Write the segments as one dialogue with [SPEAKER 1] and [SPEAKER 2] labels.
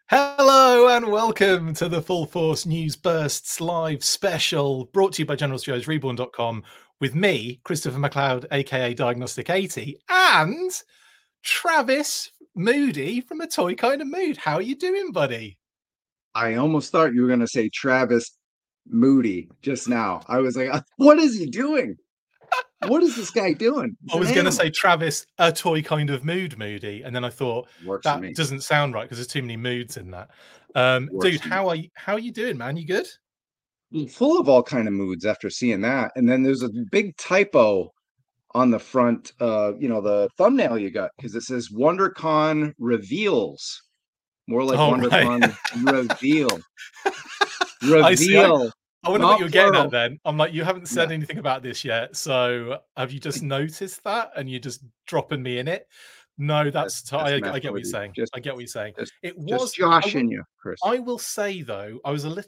[SPEAKER 1] Hello and welcome to the Full Force News Bursts live special brought to you by General Studios Reborn.com with me, Christopher McLeod, aka Diagnostic 80, and Travis Moody from A Toy Kind of Mood. How are you doing, buddy?
[SPEAKER 2] I almost thought you were going to say Travis Moody just now. I was like, what is he doing? What is this guy doing? He's
[SPEAKER 1] I was
[SPEAKER 2] an
[SPEAKER 1] going to
[SPEAKER 2] animal.
[SPEAKER 1] say Travis, A Toy Kind of Mood, Moody, and then I thought
[SPEAKER 2] Works for
[SPEAKER 1] that
[SPEAKER 2] me.
[SPEAKER 1] doesn't sound right because there's too many moods in that.
[SPEAKER 2] Works
[SPEAKER 1] Dude,
[SPEAKER 2] for me.
[SPEAKER 1] how are you doing, man? You good?
[SPEAKER 2] Full of all kind of moods after seeing that. And then there's a big typo on the front, the thumbnail you got, because it says WonderCon reveals. More like
[SPEAKER 1] All right.
[SPEAKER 2] WonderCon reveal.
[SPEAKER 1] I see. I
[SPEAKER 2] Reveal,
[SPEAKER 1] wonder what
[SPEAKER 2] not
[SPEAKER 1] you're getting at
[SPEAKER 2] plural.
[SPEAKER 1] then. I'm like, you haven't
[SPEAKER 2] Yeah.
[SPEAKER 1] said anything about this yet. So have you just noticed that and you're just dropping me in it? No,
[SPEAKER 2] That's
[SPEAKER 1] I
[SPEAKER 2] messing
[SPEAKER 1] get what
[SPEAKER 2] with
[SPEAKER 1] you're
[SPEAKER 2] you.
[SPEAKER 1] saying. I get what you're saying.
[SPEAKER 2] Just
[SPEAKER 1] It
[SPEAKER 2] just
[SPEAKER 1] was,
[SPEAKER 2] joshing you, Chris.
[SPEAKER 1] I will say though,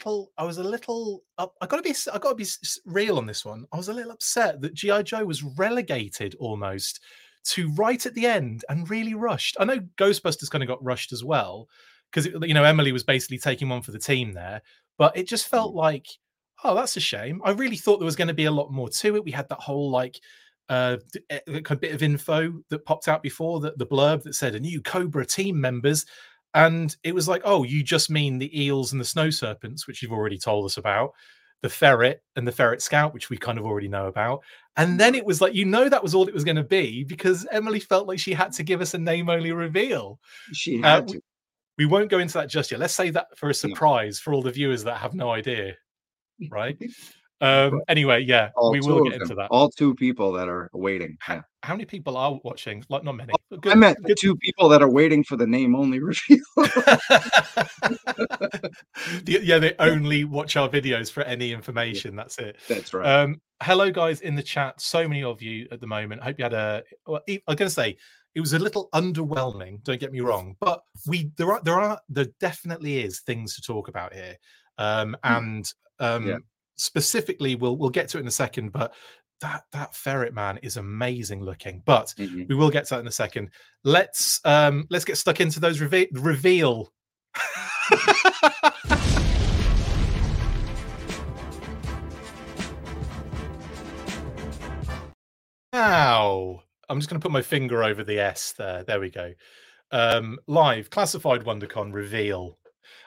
[SPEAKER 1] I gotta be real on this one. I was a little upset that GI Joe was relegated almost to right at the end and really rushed. I know Ghostbusters kind of got rushed as well because Emily was basically taking one for the team there, but it just felt like, oh, that's a shame. I really thought there was going to be a lot more to it. We had that whole a bit of info that popped out before the blurb that said a new Cobra team members. And it was like, oh, you just mean the eels and the snow serpents, which you've already told us about, the ferret and the ferret scout, which we kind of already know about. And then it was like, that was all it was going to be because Emily felt like she had to give us a name only reveal.
[SPEAKER 2] She
[SPEAKER 1] Uh,
[SPEAKER 2] had
[SPEAKER 1] we,
[SPEAKER 2] to.
[SPEAKER 1] we won't go into that just yet. Let's save that for a
[SPEAKER 2] No.
[SPEAKER 1] surprise for all the viewers that have no idea, right?
[SPEAKER 2] But
[SPEAKER 1] Anyway, yeah,
[SPEAKER 2] all
[SPEAKER 1] we will
[SPEAKER 2] two
[SPEAKER 1] get
[SPEAKER 2] of them,
[SPEAKER 1] into that.
[SPEAKER 2] all two people that are waiting.
[SPEAKER 1] How,
[SPEAKER 2] Yeah.
[SPEAKER 1] how many people are watching? Like, not many. But
[SPEAKER 2] I
[SPEAKER 1] good,
[SPEAKER 2] meant the
[SPEAKER 1] good.
[SPEAKER 2] two people that are waiting for the name only reveal.
[SPEAKER 1] They only watch our videos for any information. That's it.
[SPEAKER 2] That's right.
[SPEAKER 1] Hello, guys in the chat. So many of you at the moment. Hope you had I'm going to say it was a little underwhelming. Don't get me wrong, but there definitely is things to talk about here, and
[SPEAKER 2] Yeah.
[SPEAKER 1] specifically we'll get to it in a second. But that ferret man is amazing looking. But
[SPEAKER 2] Mhm.
[SPEAKER 1] we will get to that in a second. Let's get stuck into those reveal. Now, I'm just going to put my finger over the S there. There we go. Live classified WonderCon reveal.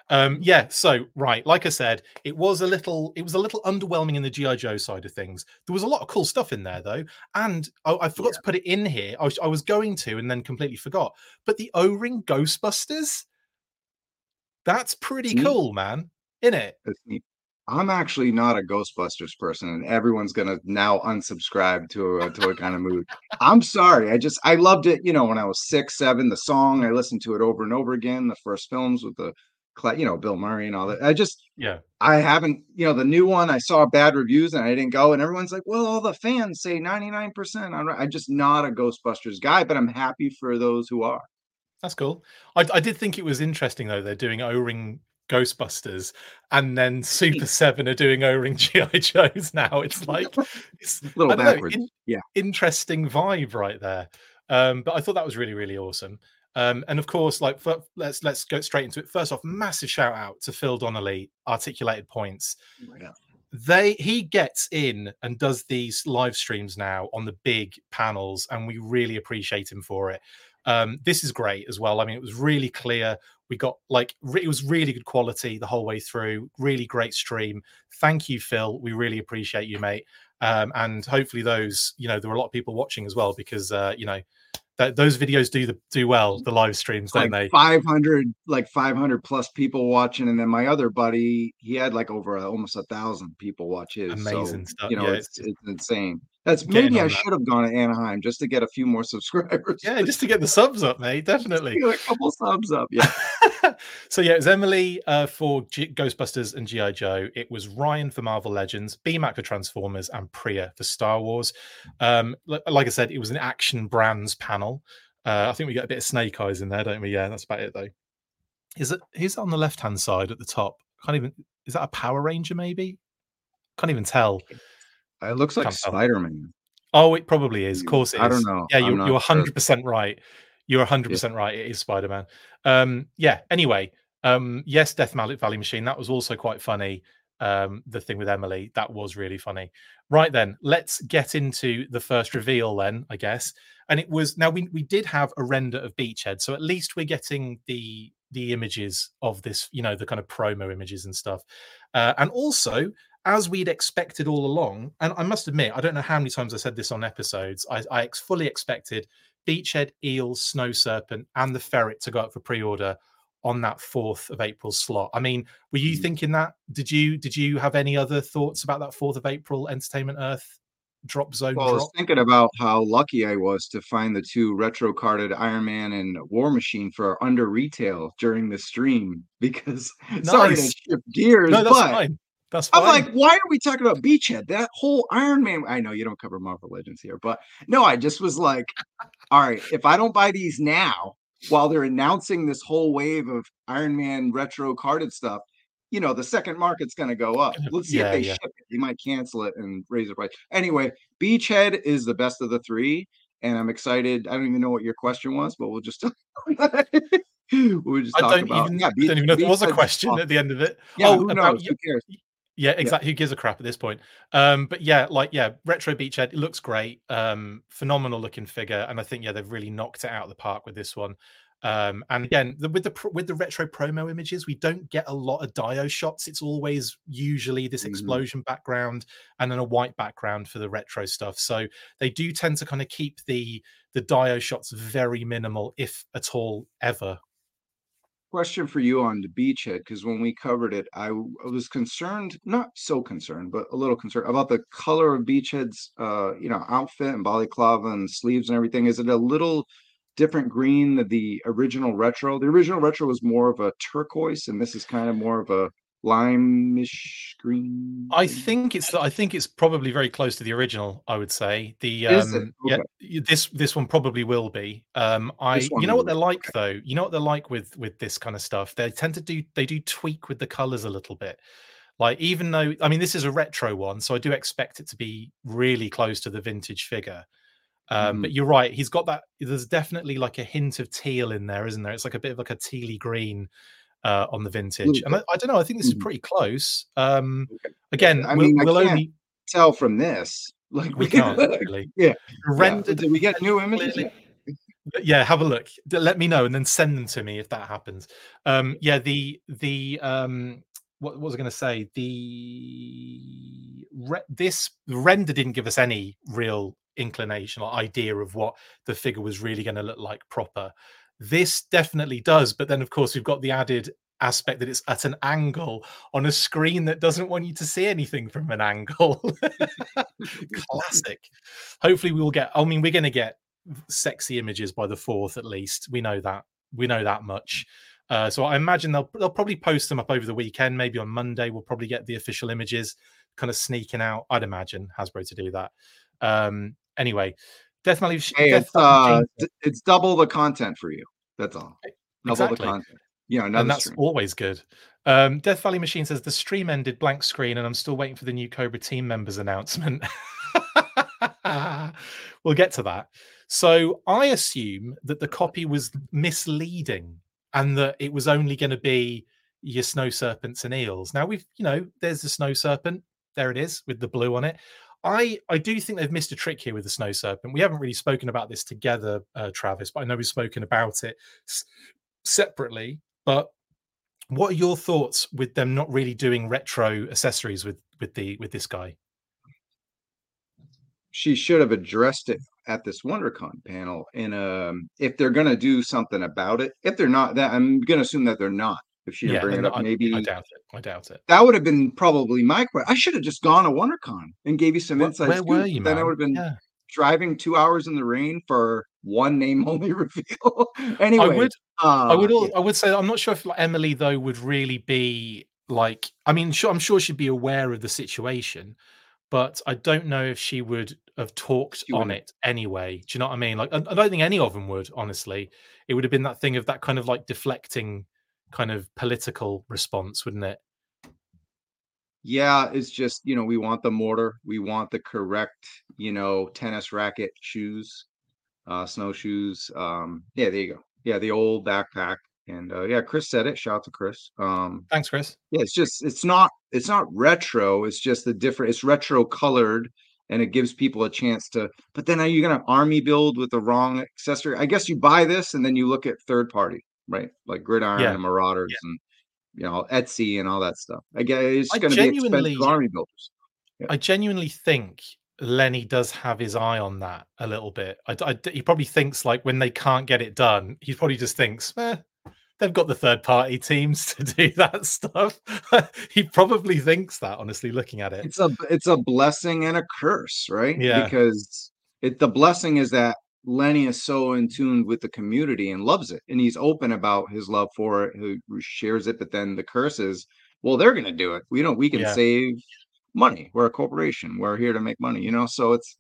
[SPEAKER 1] So right, like I said, it was a little underwhelming in the GI Joe side of things. There was a lot of cool stuff in there though, and I forgot to put it in here. I was going to, and then completely forgot. But the O-ring Ghostbusters, that's pretty
[SPEAKER 2] Neat.
[SPEAKER 1] cool, man. Isn't it?
[SPEAKER 2] That's neat. I'm actually not a Ghostbusters person, and everyone's gonna now unsubscribe to a kind of mood. I'm sorry. I loved it. When I was 6, 7, the song I listened to it over and over again. The first films with Bill Murray and all that.
[SPEAKER 1] Yeah.
[SPEAKER 2] I haven't, the new one, I saw bad reviews and I didn't go. And everyone's like, well, all the fans say 99%. I'm just not a Ghostbusters guy, but I'm happy for those who are.
[SPEAKER 1] That's cool. I did think it was interesting though. They're doing O-ring Ghostbusters, and then Super 7 are doing O-ring GI Joes now. It's like it's
[SPEAKER 2] A little
[SPEAKER 1] I don't know,
[SPEAKER 2] backwards. Yeah.
[SPEAKER 1] interesting vibe right there. But I thought that was really really awesome. And of course, let's go straight into it. First off, massive shout out to Phil Donnelly, Articulated Points.
[SPEAKER 2] Yeah.
[SPEAKER 1] He gets in and does these live streams now on the big panels, and we really appreciate him for it. This is great as well. I mean, it was really clear. We got it was really good quality the whole way through. Really great stream. Thank you, Phil. We really appreciate you, mate. And hopefully those, there were a lot of people watching as well because those videos do well, the live streams, don't they?
[SPEAKER 2] 500 plus people watching, and then my other buddy, he had over almost 1,000 people watch his.
[SPEAKER 1] Amazing
[SPEAKER 2] So
[SPEAKER 1] stuff. Yeah,
[SPEAKER 2] it's insane. That's
[SPEAKER 1] getting
[SPEAKER 2] maybe I
[SPEAKER 1] on that.
[SPEAKER 2] should have gone to Anaheim just to get a few more subscribers.
[SPEAKER 1] Yeah, just to get the subs up, mate. Definitely.
[SPEAKER 2] Get a couple subs up. Yeah.
[SPEAKER 1] So yeah, it was Emily for Ghostbusters and GI Joe. It was Ryan for Marvel Legends, BMAC for Transformers, and Priya for Star Wars. Like I said, it was an Action Brands panel. I think we get a bit of Snake Eyes in there, don't we? Yeah, that's about it though. Who's on the left hand side at the top? Can't even. Is that a Power Ranger? Maybe. Can't even tell.
[SPEAKER 2] It looks like Spider-Man.
[SPEAKER 1] Oh, it probably is. Of course it is.
[SPEAKER 2] I don't know.
[SPEAKER 1] Yeah,
[SPEAKER 2] I'm
[SPEAKER 1] you're
[SPEAKER 2] not
[SPEAKER 1] 100% right. You're 100% right. It is Spider-Man. Yeah. Anyway, Yes, Death Valley Machine. That was also quite funny. The thing with Emily, that was really funny. Right then, let's get into the first reveal then, I guess. And it was now we did have a render of Beachhead, so at least we're getting the images of this, the kind of promo images and stuff. And also, as we'd expected all along, and I must admit, I don't know how many times I said this on episodes, I fully expected Beachhead, Eels, Snow Serpent, and the Ferret to go up for pre-order on that 4th of April slot. I mean, were you thinking that? Did you have any other thoughts about that 4th of April Entertainment Earth drop zone
[SPEAKER 2] Well, I was
[SPEAKER 1] drop?
[SPEAKER 2] thinking about how lucky I was to find the two retro carded Iron Man and War Machine for under retail during the stream because sorry to
[SPEAKER 1] Nice.
[SPEAKER 2] shift gears,
[SPEAKER 1] No, that's
[SPEAKER 2] but
[SPEAKER 1] fine. That's
[SPEAKER 2] I'm
[SPEAKER 1] fine.
[SPEAKER 2] like, why are we talking about Beachhead? That whole Iron Man. I know you don't cover Marvel Legends here, but no, I just was like, all right, if I don't buy these now while they're announcing this whole wave of Iron Man retro carded stuff, the second market's going to go up. Let's see if
[SPEAKER 1] Yeah,
[SPEAKER 2] they
[SPEAKER 1] yeah.
[SPEAKER 2] ship it. They might cancel it and raise the price. Anyway, Beachhead is the best of the three, and I'm excited. I don't even know what your question was, but we'll just we'll just
[SPEAKER 1] I
[SPEAKER 2] talk
[SPEAKER 1] don't
[SPEAKER 2] about
[SPEAKER 1] even
[SPEAKER 2] yeah.
[SPEAKER 1] I don't even know if there was a
[SPEAKER 2] Beachhead's
[SPEAKER 1] question
[SPEAKER 2] awesome.
[SPEAKER 1] at the end of it.
[SPEAKER 2] Yeah,
[SPEAKER 1] Oh,
[SPEAKER 2] who
[SPEAKER 1] about
[SPEAKER 2] knows? Who cares?
[SPEAKER 1] yeah,
[SPEAKER 2] Yeah.
[SPEAKER 1] exactly. Who gives a crap at this point? But yeah, Retro Beachhead, it looks great. Phenomenal looking figure, and I think they've really knocked it out of the park with this one. And again, with the retro promo images, we don't get a lot of Dio shots. It's always usually this
[SPEAKER 2] Mhm.
[SPEAKER 1] explosion background and then a white background for the retro stuff. So they do tend to kind of keep the Dio shots very minimal, if at all ever.
[SPEAKER 2] Question for you on the Beachhead, because when we covered it, I was concerned, not so concerned, but a little concerned about the color of Beachhead's outfit and balaclava and sleeves and everything. Is it a little different green than the original retro? The original retro was more of a turquoise, and this is kind of more of a limeish green thing.
[SPEAKER 1] I think it's probably very close to the original, I would say. The
[SPEAKER 2] Is it? Okay.
[SPEAKER 1] this one probably will be.
[SPEAKER 2] This
[SPEAKER 1] I
[SPEAKER 2] one
[SPEAKER 1] You know
[SPEAKER 2] will
[SPEAKER 1] what
[SPEAKER 2] be.
[SPEAKER 1] they're like
[SPEAKER 2] Okay.
[SPEAKER 1] though? You know what they're like with this kind of stuff? They do tweak with the colors a little bit. Like even though I mean this is a retro one, so I do expect it to be really close to the vintage figure. But
[SPEAKER 2] Mhm.
[SPEAKER 1] you're right, he's got that there's definitely like a hint of teal in there, isn't there? It's like a bit of like a tealy green on the vintage.
[SPEAKER 2] Little
[SPEAKER 1] And
[SPEAKER 2] bit.
[SPEAKER 1] I don't know. I think this is
[SPEAKER 2] Mhm.
[SPEAKER 1] pretty close.
[SPEAKER 2] Okay. Okay.
[SPEAKER 1] Again,
[SPEAKER 2] I mean, I
[SPEAKER 1] we'll
[SPEAKER 2] can't
[SPEAKER 1] only
[SPEAKER 2] tell from this. Like
[SPEAKER 1] we can't really
[SPEAKER 2] yeah, yeah.
[SPEAKER 1] rendered
[SPEAKER 2] Did we get new
[SPEAKER 1] fairly
[SPEAKER 2] images
[SPEAKER 1] clearly.
[SPEAKER 2] yet?
[SPEAKER 1] Yeah, have a look. Let me know and then send them to me if that happens. Yeah, the what was I going to say? This render didn't give us any real inclination or idea of what the figure was really going to look like proper. This definitely does, but then of course we've got the added aspect that it's at an angle on a screen that doesn't want you to see anything from an angle. Classic. Hopefully we will get I mean we're going to get sexy images by the 4th at least. We know that. We know that much. So I imagine they'll probably post them up over the weekend. Maybe on Monday we'll probably get the official images kind of sneaking out. I'd imagine Hasbro to do that. Anyway,
[SPEAKER 2] Hey,
[SPEAKER 1] Death Valley Machine.
[SPEAKER 2] it's double the content for you. That's all. Double the
[SPEAKER 1] Exactly.
[SPEAKER 2] content. Yeah,
[SPEAKER 1] And
[SPEAKER 2] another
[SPEAKER 1] that's
[SPEAKER 2] stream.
[SPEAKER 1] always good. Death Valley Machine says the stream ended blank screen, and I'm still waiting for the new Cobra team members announcement. We'll get to that. So I assume that the copy was misleading and that it was only going to be your snow serpents and eels. Now there's the snow serpent. There it is with the blue on it. I do think they've missed a trick here with the snow serpent. We haven't really spoken about this together, Travis, but I know we've spoken about it separately. But what are your thoughts with them not really doing retro accessories with this guy?
[SPEAKER 2] She should have addressed it at this WonderCon panel. And if they're gonna do something about it, if they're not, that I'm gonna assume that they're not. If she didn't
[SPEAKER 1] Yeah,
[SPEAKER 2] bring it
[SPEAKER 1] then
[SPEAKER 2] up,
[SPEAKER 1] I
[SPEAKER 2] maybe
[SPEAKER 1] doubt it. I doubt it.
[SPEAKER 2] that would have been probably my question. I should have just gone to WonderCon and gave you some inside
[SPEAKER 1] Where were
[SPEAKER 2] scoop.
[SPEAKER 1] you,
[SPEAKER 2] But then I would
[SPEAKER 1] man?
[SPEAKER 2] have been
[SPEAKER 1] Yeah.
[SPEAKER 2] driving 2 hours in the rain for one name only reveal.
[SPEAKER 1] I
[SPEAKER 2] Anyway,
[SPEAKER 1] would
[SPEAKER 2] yeah,
[SPEAKER 1] I would say I'm not sure if like, Emily though would really be like I mean I'm sure she'd be aware of the situation, but I don't know if she would have talked
[SPEAKER 2] she
[SPEAKER 1] on
[SPEAKER 2] wouldn't.
[SPEAKER 1] it anyway. Do you know what I mean? Like I don't think any of them would, honestly. It would have been that thing of that kind of like deflecting kind of political response, wouldn't it?
[SPEAKER 2] Yeah, it's just, we want the mortar. We want the correct, tennis racket shoes, snowshoes. Yeah, there you go. Yeah, the old backpack. And yeah, Chris said it. Shout out to Chris.
[SPEAKER 1] Thanks, Chris.
[SPEAKER 2] Yeah, it's not retro. It's just the different. It's retro colored, and it gives people a chance to. But then are you gonna army build with the wrong accessory? I guess you buy this and then you look at third party, right? Like Gridiron
[SPEAKER 1] Yeah,
[SPEAKER 2] and Marauders
[SPEAKER 1] yeah.
[SPEAKER 2] and Etsy and all that stuff. I guess it's
[SPEAKER 1] I
[SPEAKER 2] going to be expensive
[SPEAKER 1] genuinely,
[SPEAKER 2] army builders. Yeah.
[SPEAKER 1] I genuinely think Lenny does have his eye on that a little bit. He probably thinks like when they can't get it done, he probably just thinks, they've got the third party teams to do that stuff. He probably thinks that, honestly, looking at it.
[SPEAKER 2] It's a blessing and a curse, right?
[SPEAKER 1] Yeah.
[SPEAKER 2] Because the blessing is that Lenny is so in tune with the community and loves it, and he's open about his love for it, who shares it. But then the curse is, well, they're going to do it. We can
[SPEAKER 1] Yeah.
[SPEAKER 2] save money. We're a corporation. We're here to make money, so it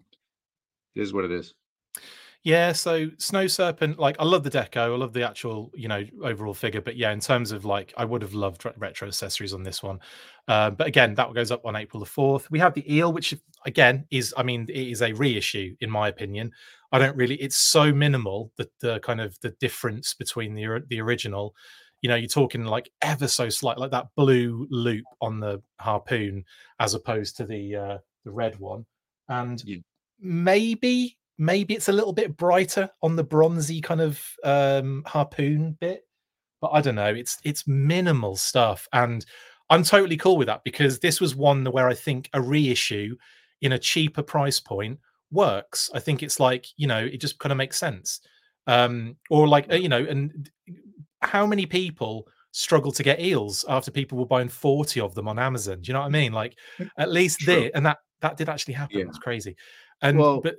[SPEAKER 2] is what it is.
[SPEAKER 1] Yeah, so Snow Serpent, like I love the deco, I love the actual, overall figure. But yeah, in terms of like, I would have loved retro accessories on this one. But again, that goes up on April the 4th. We have the eel, which again is, it is a reissue in my opinion. I don't really, it's so minimal that the kind of the difference between the original, you're talking like ever so slight, like that blue loop on the harpoon as opposed to the red one. And maybe it's a little bit brighter on the bronzy kind of harpoon bit, but I don't know. It's minimal stuff, and I'm totally cool with that because this was one where I think a reissue in a cheaper price point works. I think it's like, it just kind of makes sense. Or like, and how many people struggle to get eels after people were buying 40 of them on Amazon? Do you know what I mean? Like, at least there, and that did actually happen.
[SPEAKER 2] Yeah.
[SPEAKER 1] It's crazy. And but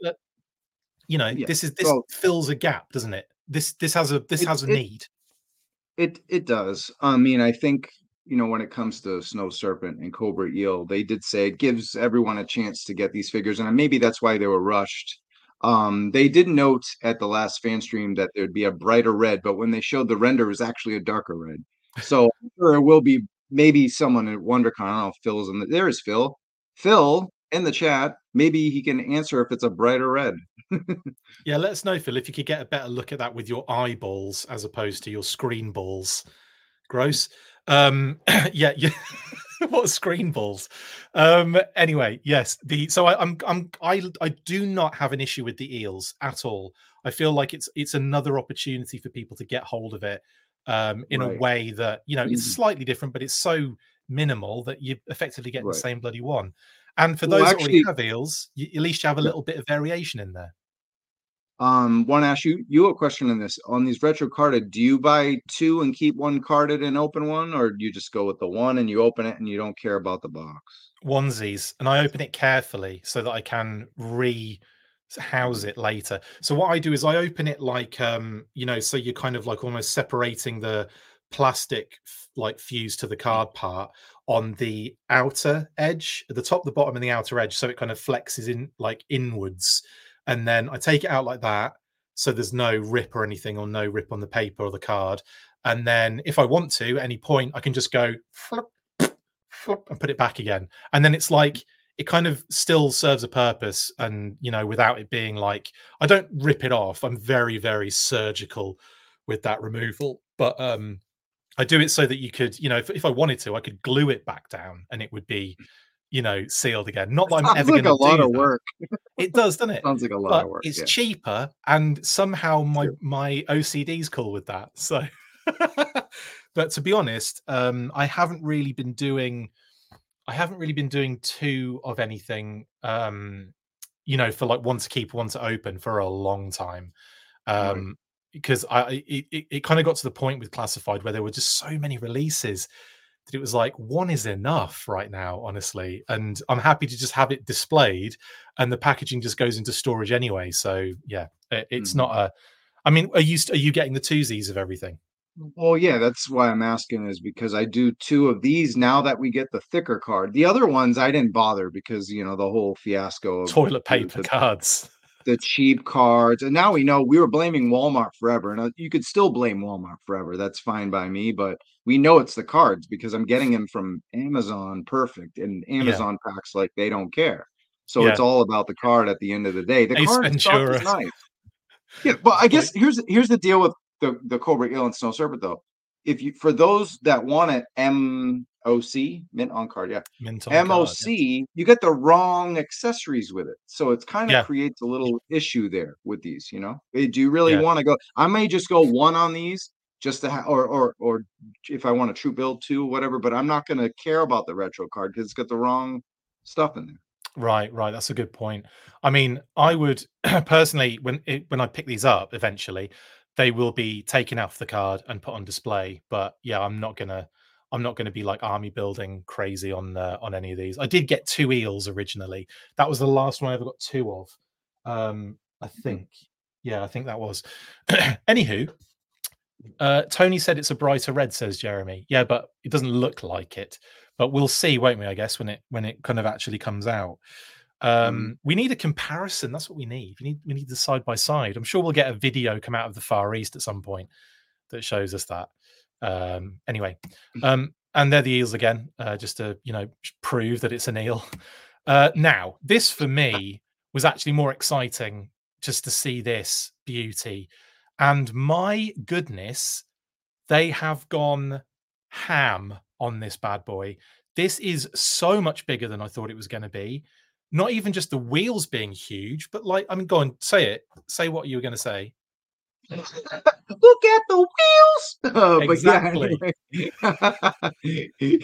[SPEAKER 1] this fills a gap, doesn't it? This has a need.
[SPEAKER 2] It does. I think when it comes to Snow Serpent and Cobra Eel, they did say it gives everyone a chance to get these figures, and maybe that's why they were rushed. They did note at the last fan stream that there'd be a brighter red, but when they showed the render, it was actually a darker red. So I'm sure it will be maybe someone at WonderCon. I don't know if Phil's in there is Phil. Phil in the chat. Maybe he can answer if it's a brighter red.
[SPEAKER 1] Yeah, let us know, Phil, if you could get a better look at that with your eyeballs as opposed to your screen balls. Gross. Yeah. What screen balls? Anyway, yes. I do not have an issue with the eels at all. I feel like it's another opportunity for people to get hold of it in a way that it's slightly different, but it's so minimal that you effectively get the same bloody one. And for those that already have eels, at least you have a little bit of variation in there.
[SPEAKER 2] Want to ask you a question on these retro carded. Do you buy two and keep one carded and open one, or do you just go with the one and you open it and you don't care about the box?
[SPEAKER 1] Onesies, and I open it carefully so that I can house it later. So what I do is I open it like so you're kind of like almost separating the plastic like fuse to the card part on the outer edge, at the top, the bottom, and the outer edge, so it kind of flexes in like inwards. And then I take it out like that, so there's no rip or anything, or no rip on the paper or the card. And then if I want to, at any point, I can just go flip, flip, and put it back again. And then it's like, it kind of still serves a purpose. And, without it being like, I don't rip it off. I'm very, very surgical with that removal. But I do it so that you could, if I wanted to, I could glue it back down and it would be, sealed again. Not that I'm ever going to do
[SPEAKER 2] a lot of work.
[SPEAKER 1] It does, doesn't it?
[SPEAKER 2] Sounds like a lot of work.
[SPEAKER 1] It's cheaper, and somehow my OCD's cool with that. So, but to be honest, I haven't really been doing two of anything. For like one to keep, one to open for a long time. Because it kind of got to the point with Classified where there were just so many releases that it was like, one is enough right now, honestly. And I'm happy to just have it displayed, and the packaging just goes into storage anyway. So yeah, it's not a. Are you getting the twosies of everything?
[SPEAKER 2] Well, yeah, that's why I'm asking, is because I do two of these now that we get the thicker card. The other ones I didn't bother because the whole fiasco of
[SPEAKER 1] toilet paper cards,
[SPEAKER 2] the cheap cards, and now we know. We were blaming Walmart forever, and you could still blame Walmart forever. That's fine by me, but we know it's the cards because I'm getting them from Amazon Perfect, and Amazon packs like they don't care. So it's all about the card at the end of the day. The card stuff is nice. Yeah, but I guess here's the deal with the Cobra Eel and Snow Serpent though. If you for those that want it, MOC, mint on card, yeah.
[SPEAKER 1] Mint on card.
[SPEAKER 2] MOC, you get the wrong accessories with it. So it's kind of
[SPEAKER 1] Yeah.
[SPEAKER 2] creates a little issue there with these, you know. Do you really
[SPEAKER 1] Yeah.
[SPEAKER 2] want to go? I may just go one on these just to have, or if I want a true build two, whatever, but I'm not going to care about the retro card because it's got the wrong stuff in there.
[SPEAKER 1] Right. That's a good point. I mean, I would personally, when I pick these up eventually, they will be taken off the card and put on display. But yeah, I'm not gonna be like army building crazy on any of these. I did get 2 eels originally. That was the last one I ever got 2 of. I think. Yeah, I think that was. Anywho, Tony said it's a brighter red, says Jeremy. Yeah, but it doesn't look like it. But we'll see, won't we? I guess when it kind of actually comes out. We need a comparison. That's what we need. We need the side by side. I'm sure we'll get a video come out of the Far East at some point that shows us that. Anyway, and they're the eels again, just to prove that it's an eel. Now, this for me was actually more exciting just to see this beauty. And my goodness, they have gone ham on this bad boy. This is so much bigger than I thought it was going to be. Not even just the wheels being huge, but like, I mean, go on, say it. Say what you were going to say.
[SPEAKER 2] Look at the wheels.
[SPEAKER 1] Exactly.
[SPEAKER 2] But yeah,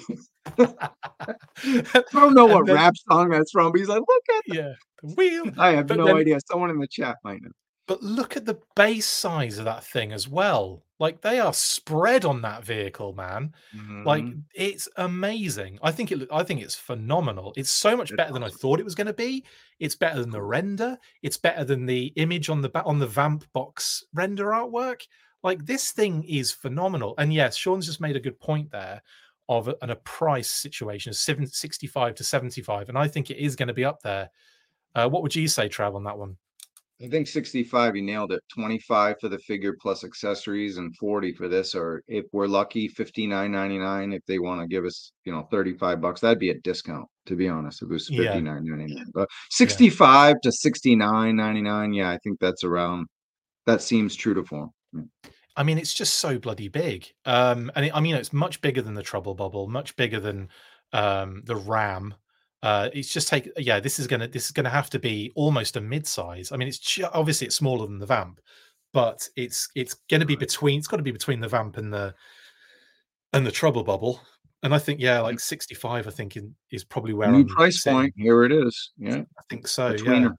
[SPEAKER 2] I don't know what rap song that's from, but he's like, look at
[SPEAKER 1] the wheel.
[SPEAKER 2] I have no idea. Someone in the chat might know.
[SPEAKER 1] But look at the base size of that thing as well. Like they are spread on that vehicle, man. Like it's amazing. I think it's phenomenal. It's so much better than I thought it was going to be. It's better than the render. It's better than the image on the Vamp box render artwork. Like this thing is phenomenal. And yes, Sean's just made a good point there of a price situation of 65 to 75, and I think it is going to be up there. What would you say, Trav, on that one?
[SPEAKER 2] I think 65, you nailed it. 25 for the figure plus accessories and 40 for this, or if we're lucky, $59.99. If they want to give us, $35, that'd be a discount, to be honest. If it was $59.99. But 65 to $69.99, yeah, I think that's around, that seems true to form.
[SPEAKER 1] I mean, it's just so bloody big. And it's much bigger than the Trouble Bubble, much bigger than the Ram. It's just this is gonna have to be almost a mid-size. I mean, obviously it's smaller than the Vamp, but it's gonna be between. It's got to be between the Vamp and the Trouble Bubble. And I think like 65. I think is probably where
[SPEAKER 2] new price point. Here it is. Yeah,
[SPEAKER 1] I think so. Yeah.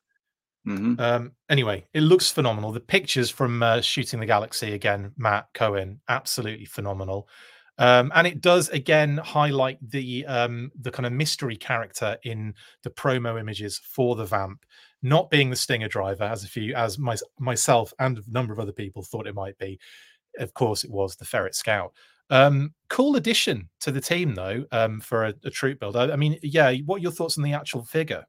[SPEAKER 1] Anyway, it looks phenomenal. The pictures from Shooting the Galaxy again, Matt Cohen, absolutely phenomenal. And it does again highlight the kind of mystery character in the promo images for the Vamp, not being the Stinger driver, as myself and a number of other people thought it might be. Of course, it was the Ferret Scout. Cool addition to the team, though, for a troop build. I mean, what are your thoughts on the actual figure?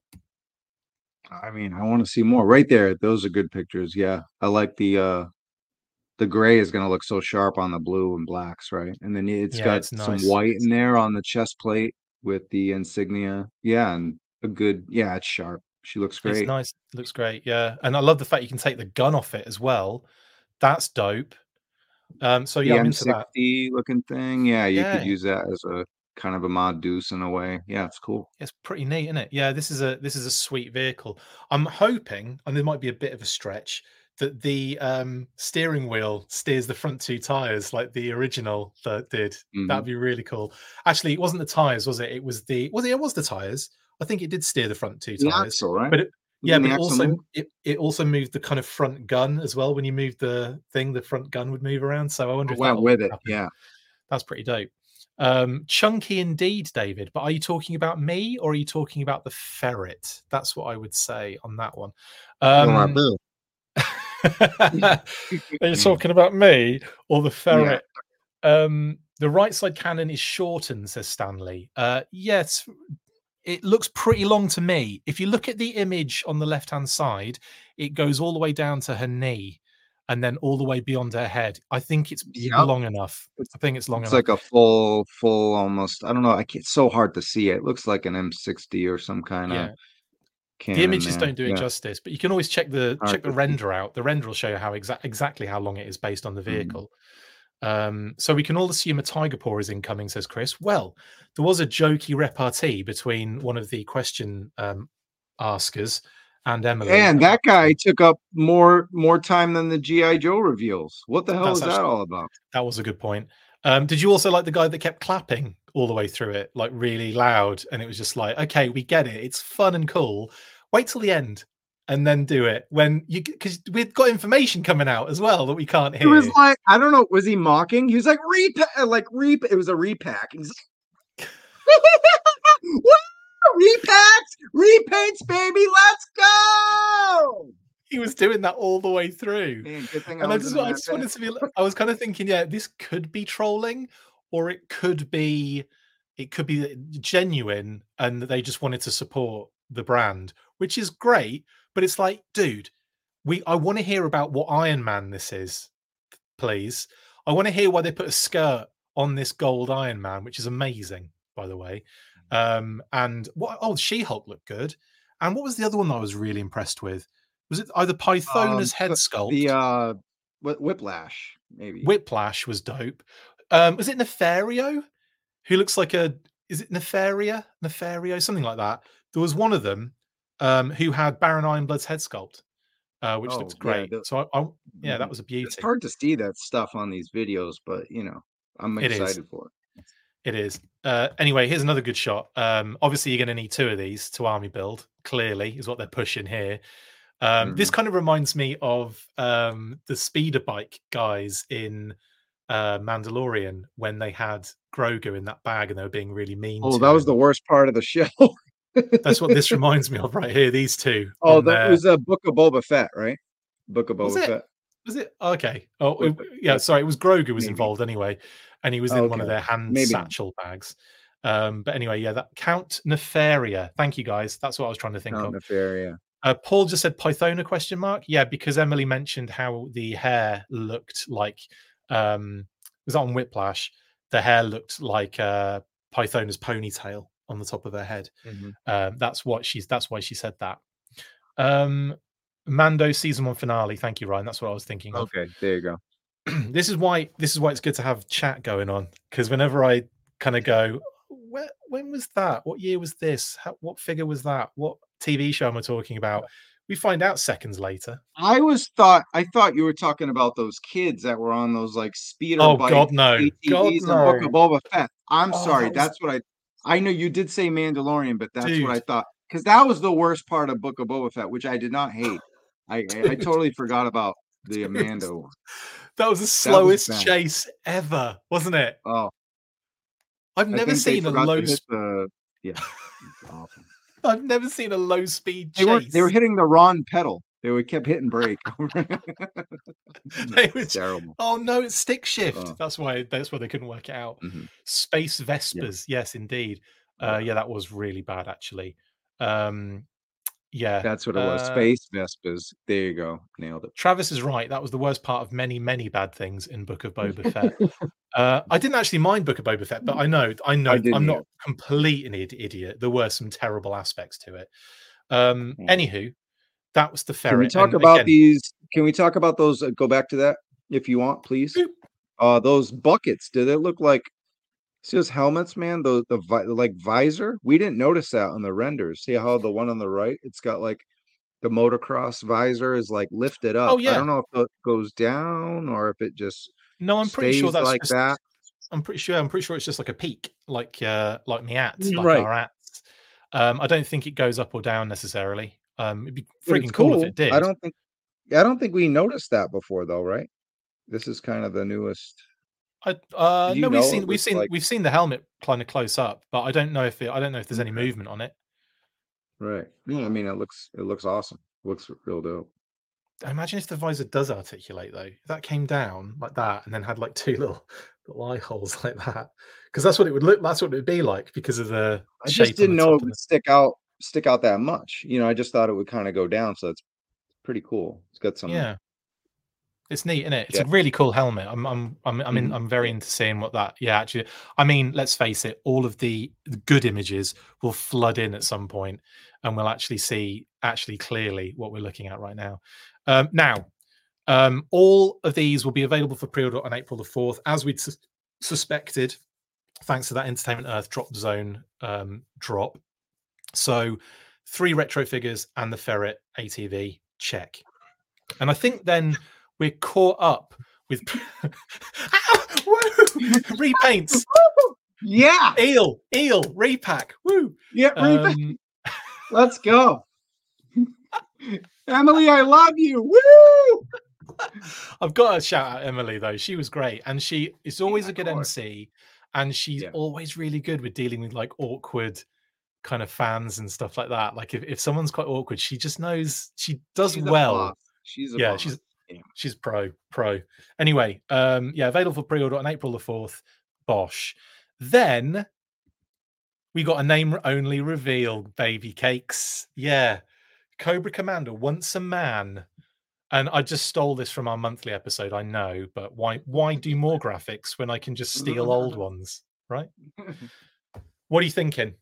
[SPEAKER 2] I mean, I want to see more. Right there, those are good pictures. Yeah, I like the gray is going to look so sharp on the blue and blacks, right? And then it's got some white in there on the chest plate with the insignia. Yeah, and it's sharp. She looks great.
[SPEAKER 1] It's nice. It looks great. Yeah, and I love the fact you can take the gun off it as well. That's dope. So yeah, I'm into that
[SPEAKER 2] looking thing. Yeah, you could use that as a kind of a mod deuce in a way. Yeah, it's cool.
[SPEAKER 1] It's pretty neat, isn't it? Yeah, this is a sweet vehicle. I'm hoping, and there might be a bit of a stretch, that the steering wheel steers the front 2 tires like the original that did. That'd be really cool. Actually, it wasn't the tires, was it? It was the tires. I think it did steer the front 2 tires.
[SPEAKER 2] Axle, right?
[SPEAKER 1] But it also moved the kind of front gun as well. When you moved the thing, the front gun would move around. So I wonder if
[SPEAKER 2] that went with it. Yeah,
[SPEAKER 1] that's pretty dope. Chunky indeed, David. But are you talking about me or are you talking about the ferret? That's what I would say on that one. Are you talking about me or the ferret? Yeah. The right side cannon is shortened, says Stanley. Yes, it looks pretty long to me. If you look at the image on the left-hand side, it goes all the way down to her knee and then all the way beyond her head. I think it's long enough. I think it's long enough.
[SPEAKER 2] It's like a full almost, I don't know. It's so hard to see it. It looks like an M60 or some kind of
[SPEAKER 1] The images
[SPEAKER 2] man.
[SPEAKER 1] don't do it justice, but you can always check the render out. The render will show you how exactly how long it is based on the vehicle. So we can all assume a tiger paw is incoming, says Chris. Well, there was a jokey repartee between one of the question askers and Emily.
[SPEAKER 2] And that guy took up more time than the G.I. Joe reveals. What the hell is that all about?
[SPEAKER 1] That was a good point. Did you also like the guy that kept clapping all the way through it, like really loud? And it was just like, okay, we get it. It's fun and cool. Wait till the end and then do it because we've got information coming out as well that we can't hear.
[SPEAKER 2] It was like, I don't know, was he mocking? He was like, it was a repack. He's like, repaints, baby, let's go.
[SPEAKER 1] He was doing that all the way through.
[SPEAKER 2] Man, good thing
[SPEAKER 1] and I just wanted to be, I was kind of thinking, yeah, this could be trolling, or it could be genuine and they just wanted to support the brand, which is great. But it's like, dude, I want to hear about what Iron Man this is, please. I want to hear why they put a skirt on this gold Iron Man, which is amazing, by the way. And She-Hulk looked good. And what was the other one that I was really impressed with? Was it either Pythona's head sculpt?
[SPEAKER 2] The Whiplash, maybe.
[SPEAKER 1] Whiplash was dope. Was it Nefario? Who looks like is it Nefario? Something like that. There was one of them who had Baron Ironblood's head sculpt, which looked great.
[SPEAKER 2] Yeah,
[SPEAKER 1] so that was a beauty.
[SPEAKER 2] It's hard to see that stuff on these videos, but I'm excited for it.
[SPEAKER 1] It is. Anyway, here's another good shot. Obviously, you're going to need 2 of these to army build. Clearly, is what they're pushing here. This kind of reminds me of the speeder bike guys in Mandalorian when they had Grogu in that bag and they were being really mean.
[SPEAKER 2] Oh, that was the worst part of the show.
[SPEAKER 1] That's what this reminds me of right here. These two.
[SPEAKER 2] Oh, that was a Book of Boba Fett, right? Book of Boba Fett.
[SPEAKER 1] Was it? Okay. Oh, yeah. Sorry, it was Grogu was involved anyway, and he was in one of their hand satchel bags. But anyway, yeah, that Count Nefaria. Thank you, guys. That's what I was trying to think of.
[SPEAKER 2] Nefaria.
[SPEAKER 1] Paul just said Pythona question mark. Yeah, because Emily mentioned how the hair looked like was that on Whiplash? The hair looked like Pythona's ponytail on the top of her head. That's why she said that. Mando season 1 finale. Thank you, Ryan. That's what I was thinking of.
[SPEAKER 2] Okay, there you go.
[SPEAKER 1] This is why it's good to have chat going on, because whenever I kind of go, when was that? What year was this? What figure was that? What TV show am I talking about? We find out seconds later.
[SPEAKER 2] I thought you were talking about those kids that were on those like speeder bike
[SPEAKER 1] God no.
[SPEAKER 2] ATVs and Book of Boba Fett. I'm sorry, that's what I know you did say Mandalorian, but that's what I thought, because that was the worst part of Book of Boba Fett, which I did not hate. I totally forgot about the Amando.
[SPEAKER 1] That was the slowest chase ever, wasn't it?
[SPEAKER 2] Oh,
[SPEAKER 1] I've never seen a low.
[SPEAKER 2] Awesome.
[SPEAKER 1] I've never seen a low speed chase.
[SPEAKER 2] They were hitting the wrong pedal. They kept hitting brake.
[SPEAKER 1] Terrible. Oh no, it's stick shift. That's why they couldn't work it out. Space Vespers, yes, indeed. Yeah, that was really bad actually. Yeah,
[SPEAKER 2] that's what it was. Space Vespers. There you go, nailed it.
[SPEAKER 1] Travis is right. That was the worst part of many, many bad things in Book of Boba Fett. I didn't actually mind Book of Boba Fett, but I know I'm not complete an idiot. There were some terrible aspects to it. Anywho, that was the ferret.
[SPEAKER 2] Can we talk about these? Can we talk about those? Go back to that if you want, please. Those buckets. Did it look like? See those helmets, man? The like visor. We didn't notice that on the renders. See how the one on the right, it's got like the motocross visor is like lifted up.
[SPEAKER 1] Oh yeah.
[SPEAKER 2] I don't know if it goes down or if it just.
[SPEAKER 1] No, I'm pretty sure that's
[SPEAKER 2] like that.
[SPEAKER 1] I'm pretty sure it's just like a peak, like my hats, like our hats. I don't think it goes up or down necessarily. It'd be freaking cool if it did.
[SPEAKER 2] I don't think we noticed that before though, right? This is kind of the newest.
[SPEAKER 1] No, we've seen the helmet kind of close up, but I don't know if there's any movement on it.
[SPEAKER 2] Right. Yeah, I mean it looks awesome. It looks real dope.
[SPEAKER 1] Imagine if the visor does articulate though. If that came down like that and then had like 2 little eye holes like that, because that's what it would look. That's what it would be like because of the.
[SPEAKER 2] I just didn't know it would stick out that much. I just thought it would kind of go down. So it's pretty cool. It's got some.
[SPEAKER 1] Yeah. It's neat, isn't it? It's a really cool helmet. I'm very into seeing what that. Yeah, actually, I mean, let's face it. All of the good images will flood in at some point, and we'll actually see clearly what we're looking at right now. All of these will be available for pre-order on April the 4th, as we'd suspected, thanks to that Entertainment Earth Drop Zone drop. So 3 retro figures and the Ferret ATV, check. And I think then we're caught up with repaints.
[SPEAKER 2] Yeah.
[SPEAKER 1] Eel, repack. Woo.
[SPEAKER 2] Yeah, repack. Let's go. Emily, I love you. Woo!
[SPEAKER 1] I've got to shout out Emily though. She was great, and she is always a good MC, and she's always really good with dealing with like awkward kind of fans and stuff like that. Like if someone's quite awkward, she just knows she does well.
[SPEAKER 2] She's
[SPEAKER 1] she's pro. Anyway, available for pre-order on April the 4th. Bosh. Then we got a name only reveal, baby cakes. Yeah. Cobra Commander, Once a Man. And I just stole this from our monthly episode, I know, but why do more graphics when I can just steal old ones, right? What are you thinking?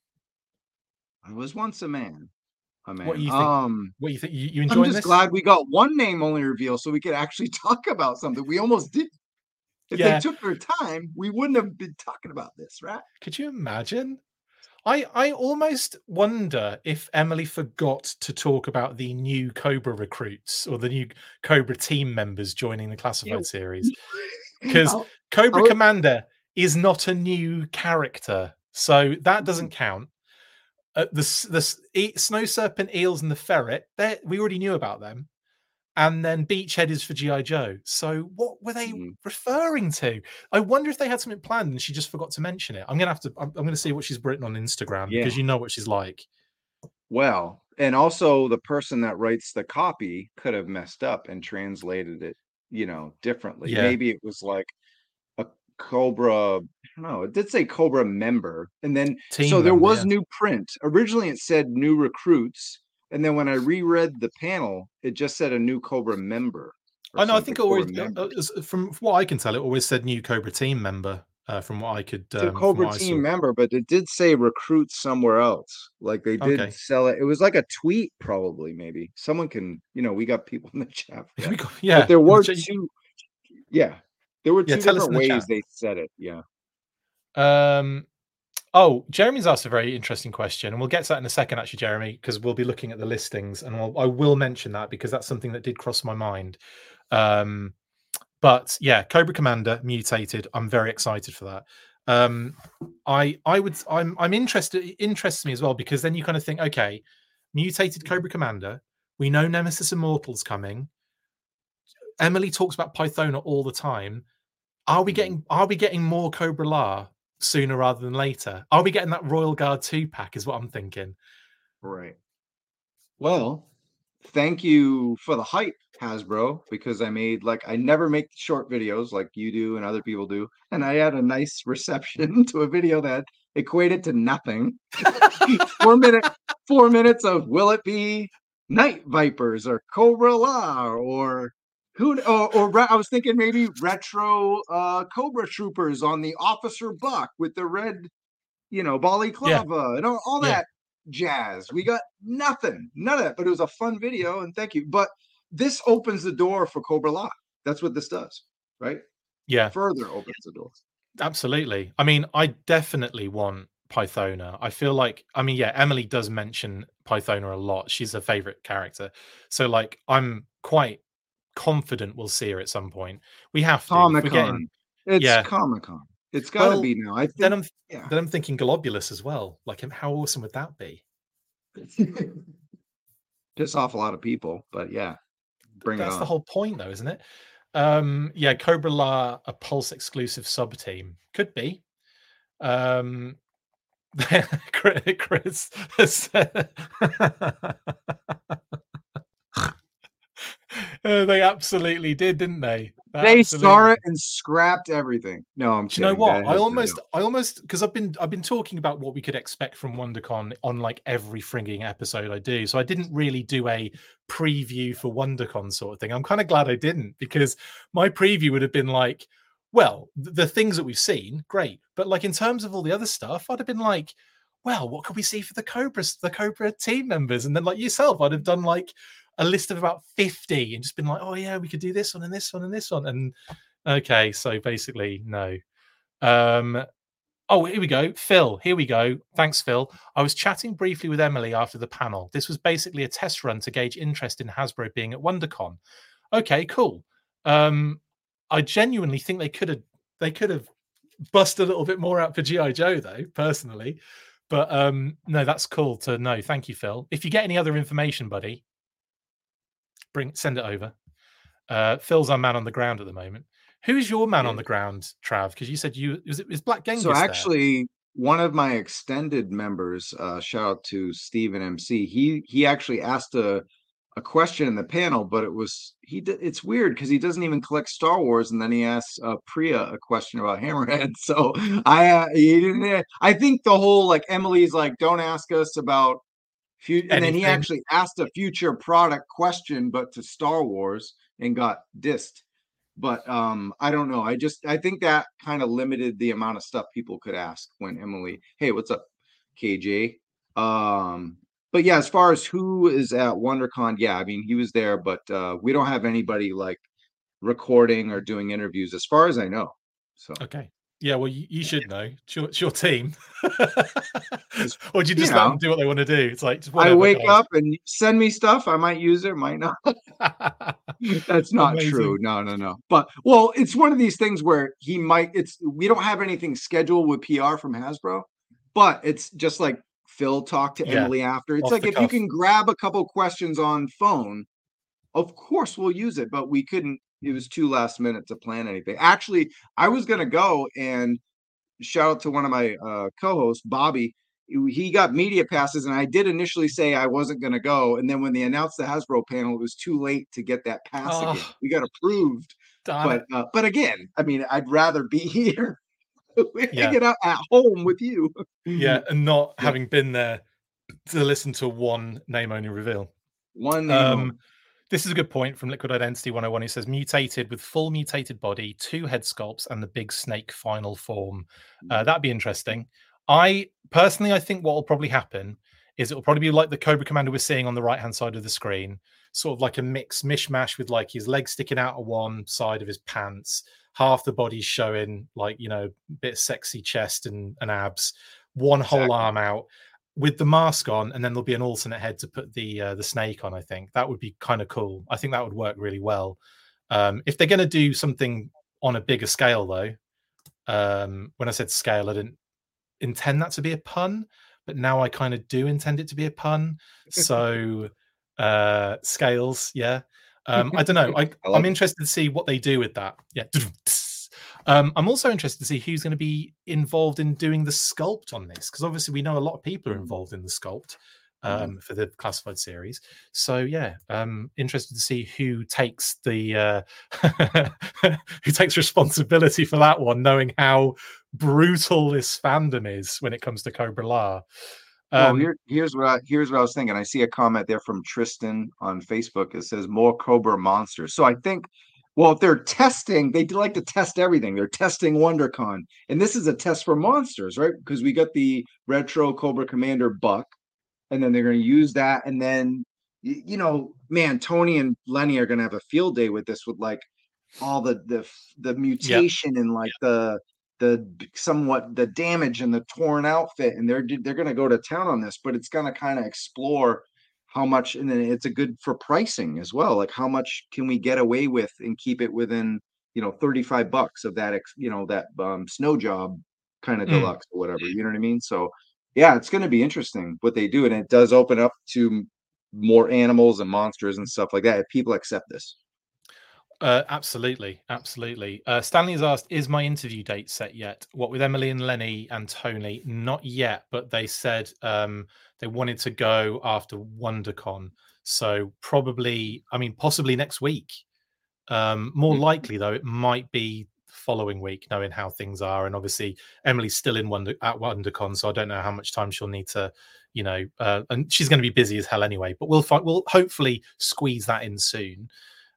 [SPEAKER 2] I was once a man.
[SPEAKER 1] What do you think? What do you think? You enjoying this?
[SPEAKER 2] I'm just glad we got one name only reveal so we could actually talk about something. We almost did. If they took their time, we wouldn't have been talking about this, right?
[SPEAKER 1] Could you imagine? I almost wonder if Emily forgot to talk about the new Cobra recruits or the new Cobra team members joining the classified series. Because Cobra Commander is not a new character, so that doesn't count. The Snow Serpent, Eels, and the Ferret, we already knew about them. And then Beachhead is for G.I. Joe. So what were they referring to? I wonder if they had something planned and she just forgot to mention it. I'm gonna see what she's written on Instagram because you know what she's like.
[SPEAKER 2] Well, and also the person that writes the copy could have messed up and translated it, differently. Yeah. Maybe it was like a Cobra, I don't know. It did say Cobra member, and then there was new print. Originally it said new recruits. And then when I reread the panel, it just said a new Cobra member.
[SPEAKER 1] I know. I think it always, from what I can tell, it always said new Cobra team member. From what I could,
[SPEAKER 2] Cobra team member, but it did say recruit somewhere else. Like they did sell it. It was like a tweet, probably. Maybe someone can. We got people in the chat. But there were two. Yeah, there were two different ways they said it. Yeah.
[SPEAKER 1] Oh, Jeremy's asked a very interesting question, and we'll get to that in a second, actually, Jeremy, because we'll be looking at the listings, and I will mention that because that's something that did cross my mind. But yeah, Cobra Commander mutated. I'm very excited for that. I'm interested. It interests me as well because then you kind of think, okay, mutated Cobra Commander. We know Nemesis Immortal's coming. Emily talks about Pythona all the time. Are we getting more Cobra La sooner rather than later? Are we getting that Royal Guard 2-pack is what I'm thinking.
[SPEAKER 2] Right. Well, thank you for the hype, Hasbro, because I never make short videos like you do and other people do. And I had a nice reception to a video that equated to nothing. 4 minutes of will it be Night Vipers or Cobra La or I was thinking maybe retro Cobra Troopers on the Officer Buck with the red, balaclava and all that jazz. We got nothing, none of that, but it was a fun video and thank you. But this opens the door for Cobra La. That's what this does, right?
[SPEAKER 1] Yeah.
[SPEAKER 2] Further opens the door.
[SPEAKER 1] Absolutely. I mean, I definitely want Pythona. I feel like, Emily does mention Pythona a lot. She's a favorite character. So I'm quite confident we'll see her at some point. We have to.
[SPEAKER 2] Comic-Con. It's Comic-Con. It's got to be now. I think.
[SPEAKER 1] Then I'm thinking Globulus as well. How awesome would that be?
[SPEAKER 2] Piss off a lot of people, but
[SPEAKER 1] that's the whole point, though, isn't it? Cobra La, a Pulse exclusive sub team, could be. Chris they absolutely did, didn't they?
[SPEAKER 2] They saw
[SPEAKER 1] Absolutely.
[SPEAKER 2] it and scrapped everything. No, I'm
[SPEAKER 1] Do you know
[SPEAKER 2] kidding.
[SPEAKER 1] what?
[SPEAKER 2] That
[SPEAKER 1] I
[SPEAKER 2] has been
[SPEAKER 1] almost, because I've been talking about what we could expect from WonderCon on like every frigging episode I do. So I didn't really do a preview for WonderCon sort of thing. I'm kind of glad I didn't, because my preview would have been like, well, the things that we've seen, great, but like in terms of all the other stuff, I'd have been like, well, what could we see for the Cobra team members? And then like yourself, I'd have done like a list of about 50 and just been like, oh yeah, we could do this one and this one and this one. And okay, so basically, no. Um, oh, here we go. Phil, here we go. Thanks, Phil. I was chatting briefly with Emily after the panel. This was basically a test run to gauge interest in Hasbro being at WonderCon. Okay, cool. I genuinely think they could have bust a little bit more out for GI Joe, though, personally. But no, that's cool to know. Thank you, Phil. If you get any other information, buddy, send it over. Phil's our man on the ground at the moment. Who's your man on the ground, Trav? Because you said is Black
[SPEAKER 2] So
[SPEAKER 1] Genghis there?
[SPEAKER 2] actually, one of my extended members, shout out to Steven MC, he actually asked a question in the panel, but it's weird because he doesn't even collect Star Wars, and then he asks Priya a question about Hammerhead. So he didn't. I think the whole like Emily's like, don't ask us about and then he
[SPEAKER 1] Anything?
[SPEAKER 2] actually asked a future product question, but to Star Wars and got dissed. But I don't know. I think that kind of limited the amount of stuff people could ask when Emily, hey, what's up, KJ? But yeah, as far as who is at WonderCon, yeah, I mean he was there, but we don't have anybody like recording or doing interviews as far as I know. So
[SPEAKER 1] Okay. Yeah, well, you should know. It's your team.
[SPEAKER 2] it's,
[SPEAKER 1] Or do you
[SPEAKER 2] you
[SPEAKER 1] just let
[SPEAKER 2] know,
[SPEAKER 1] them do what they want to do? It's like, just
[SPEAKER 2] I
[SPEAKER 1] whatever,
[SPEAKER 2] wake
[SPEAKER 1] guys.
[SPEAKER 2] up and send me stuff. I might use it, might not. That's not true.
[SPEAKER 1] Amazing.
[SPEAKER 2] No. But well, it's one of these things where he might. We don't have anything scheduled with PR from Hasbro, but it's just like Phil talked to
[SPEAKER 1] Yeah,
[SPEAKER 2] Emily after. It's
[SPEAKER 1] off
[SPEAKER 2] like
[SPEAKER 1] the
[SPEAKER 2] if you
[SPEAKER 1] cuff.
[SPEAKER 2] can grab a couple questions on phone, of course we'll use it. But we couldn't. It was too last minute to plan anything. Actually, I was gonna go and shout out to one of my co-hosts, Bobby. He got media passes, and I did initially say I wasn't going to go. And then when they announced the Hasbro panel, it was too late to get that pass again.
[SPEAKER 1] Oh,
[SPEAKER 2] We got approved,
[SPEAKER 1] damn it.
[SPEAKER 2] but again, I mean, I'd rather be here,
[SPEAKER 1] Yeah,
[SPEAKER 2] hanging out at home with you.
[SPEAKER 1] yeah, and not
[SPEAKER 2] Yeah,
[SPEAKER 1] having been there to listen to one name only reveal.
[SPEAKER 2] one name only.
[SPEAKER 1] This is a good point from Liquid Identity 101. He says mutated with full mutated body, 2 head sculpts, and the big snake final form. That'd be interesting. I think what will probably happen is it will probably be like the Cobra Commander we're seeing on the right hand side of the screen, sort of like a mishmash with like his legs sticking out of one side of his pants, half the body showing, like, you know, a bit of sexy chest and abs, one whole arm out with the mask on, and then there'll be an alternate head to put the snake on. I think that would be kind of cool. I think that would work really well. If they're going to do something on a bigger scale, though, when I said scale, I didn't intend that to be a pun, but now I kind of do intend it to be a pun. So scales, yeah. I don't know. I'm interested to see what they do with that. Yeah. I'm also interested to see who's going to be involved in doing the sculpt on this, because obviously we know a lot of people are involved in the sculpt for the classified series. So yeah, interested to see who takes the who takes responsibility for that one, knowing how brutal this fandom is when it comes to Cobra La.
[SPEAKER 2] Well, here's what I was thinking. I see a comment there from Tristan on Facebook. It says more Cobra monsters. So I think, well, if they're testing, they like to test everything. They're testing WonderCon, and this is a test for monsters, right? Because we got the retro Cobra Commander buck, and then they're going to use that, and then you know, man, Tony and Lenny are going to have a field day with this, with like all the mutation and like the somewhat the damage and the torn outfit, and they're going to go to town on this, but it's going to kind of explore how much, and then it's a good for pricing as well, like how much can we get away with and keep it within, you know, $35 of that you know, that snow job kind of deluxe or whatever, you know what I mean? So yeah, it's going to be interesting what they do, and it does open up to more animals and monsters and stuff like that if people accept this.
[SPEAKER 1] Absolutely. Stanley has asked, is my interview date set yet? What, with Emily and Lenny and Tony? Not yet, but they said they wanted to go after WonderCon, so probably, I mean, possibly next week. More likely, though, it might be following week, knowing how things are. And obviously, Emily's still in at WonderCon, so I don't know how much time she'll need to, and she's going to be busy as hell anyway. But we'll hopefully squeeze that in soon.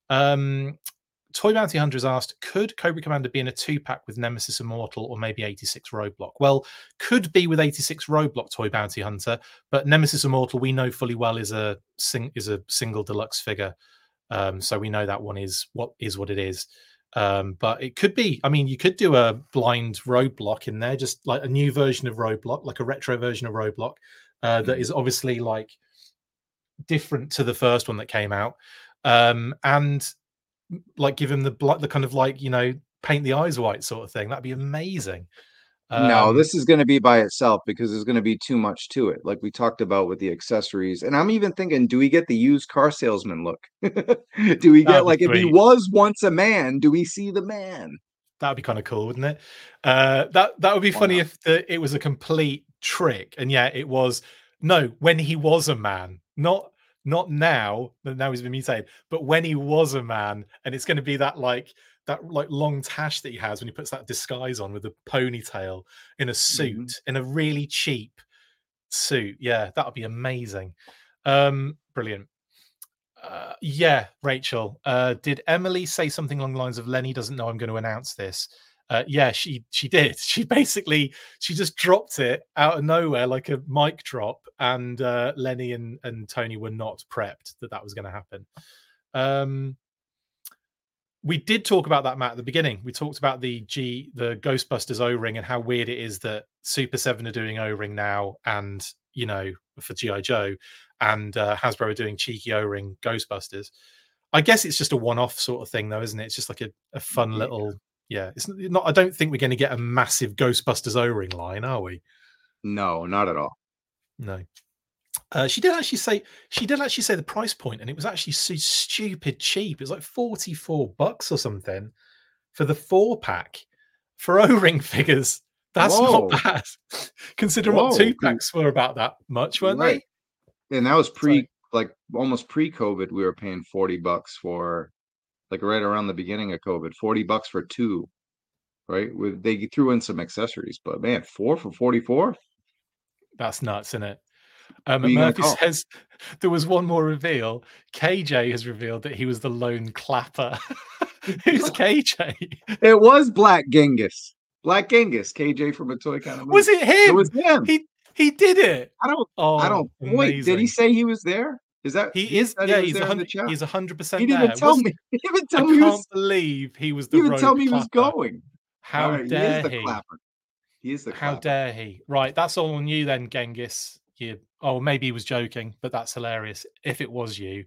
[SPEAKER 1] Toy Bounty Hunter has asked, could Cobra Commander be in a 2-pack with Nemesis Immortal or maybe 86 Roadblock? Well, could be with 86 Roadblock, Toy Bounty Hunter, but Nemesis Immortal we know fully well is a single deluxe figure. So we know that one is what it is. But it could be, I mean, you could do a blind Roadblock in there, just like a new version of Roadblock, like a retro version of Roadblock, that is obviously like different to the first one that came out. And like give him the kind of like, paint the eyes white sort of thing. That'd be amazing.
[SPEAKER 2] No, this is going to be by itself because there's going to be too much to it, like we talked about with the accessories. And I'm even thinking, do we get the used car salesman look? Do we get like, if he was once a man, do we see the man?
[SPEAKER 1] That'd be kind of cool, wouldn't it? That would be funny if it was a complete trick. And yeah, it was when he was a man, not now he's been mutated, but when he was a man. And it's going to be that long tash that he has when he puts that disguise on with a ponytail in a suit, in a really cheap suit. Yeah, that would be amazing. Brilliant. Yeah, Rachel, did Emily say something along the lines of Lenny doesn't know I'm going to announce this? Yeah, she did. She just dropped it out of nowhere like a mic drop, and Lenny and Tony were not prepped that was going to happen. We did talk about that, Matt, at the beginning. We talked about the Ghostbusters O-ring and how weird it is that Super 7 are doing O-ring now, and for G.I. Joe, and Hasbro are doing cheeky O-ring Ghostbusters. I guess it's just a one-off sort of thing, though, isn't it? It's just like a fun little. Yeah, it's not. I don't think we're going to get a massive Ghostbusters O-ring line, are we?
[SPEAKER 2] No, not at all.
[SPEAKER 1] No. She did actually say the price point, and it was actually so stupid cheap. It was like $44 or something for the 4-pack for O-ring figures. That's not bad, considering what 2-packs were about that much, weren't they?
[SPEAKER 2] And that was almost pre-COVID. We were paying $40 for, like, right around the beginning of COVID, $40 for 2, right? They threw in some accessories, but man, 4 for $44.
[SPEAKER 1] That's nuts, isn't it? Murphy says there was one more reveal. KJ has revealed that he was the lone clapper. Who's KJ?
[SPEAKER 2] It was Black Genghis. KJ from A Toy Kind of Movie.
[SPEAKER 1] Was it him?
[SPEAKER 2] It was him.
[SPEAKER 1] He did it.
[SPEAKER 2] I don't. Wait, did he say he was there? Is that
[SPEAKER 1] he is? Yeah, he's 100%. He's 100%.
[SPEAKER 2] He didn't even tell me. He didn't even tell me.
[SPEAKER 1] I can't believe he was the.
[SPEAKER 2] He didn't tell me he was going.
[SPEAKER 1] How dare he?
[SPEAKER 2] He is the.
[SPEAKER 1] How dare he? Right, that's all on you then, Genghis. Maybe he was joking, but that's hilarious if it was you.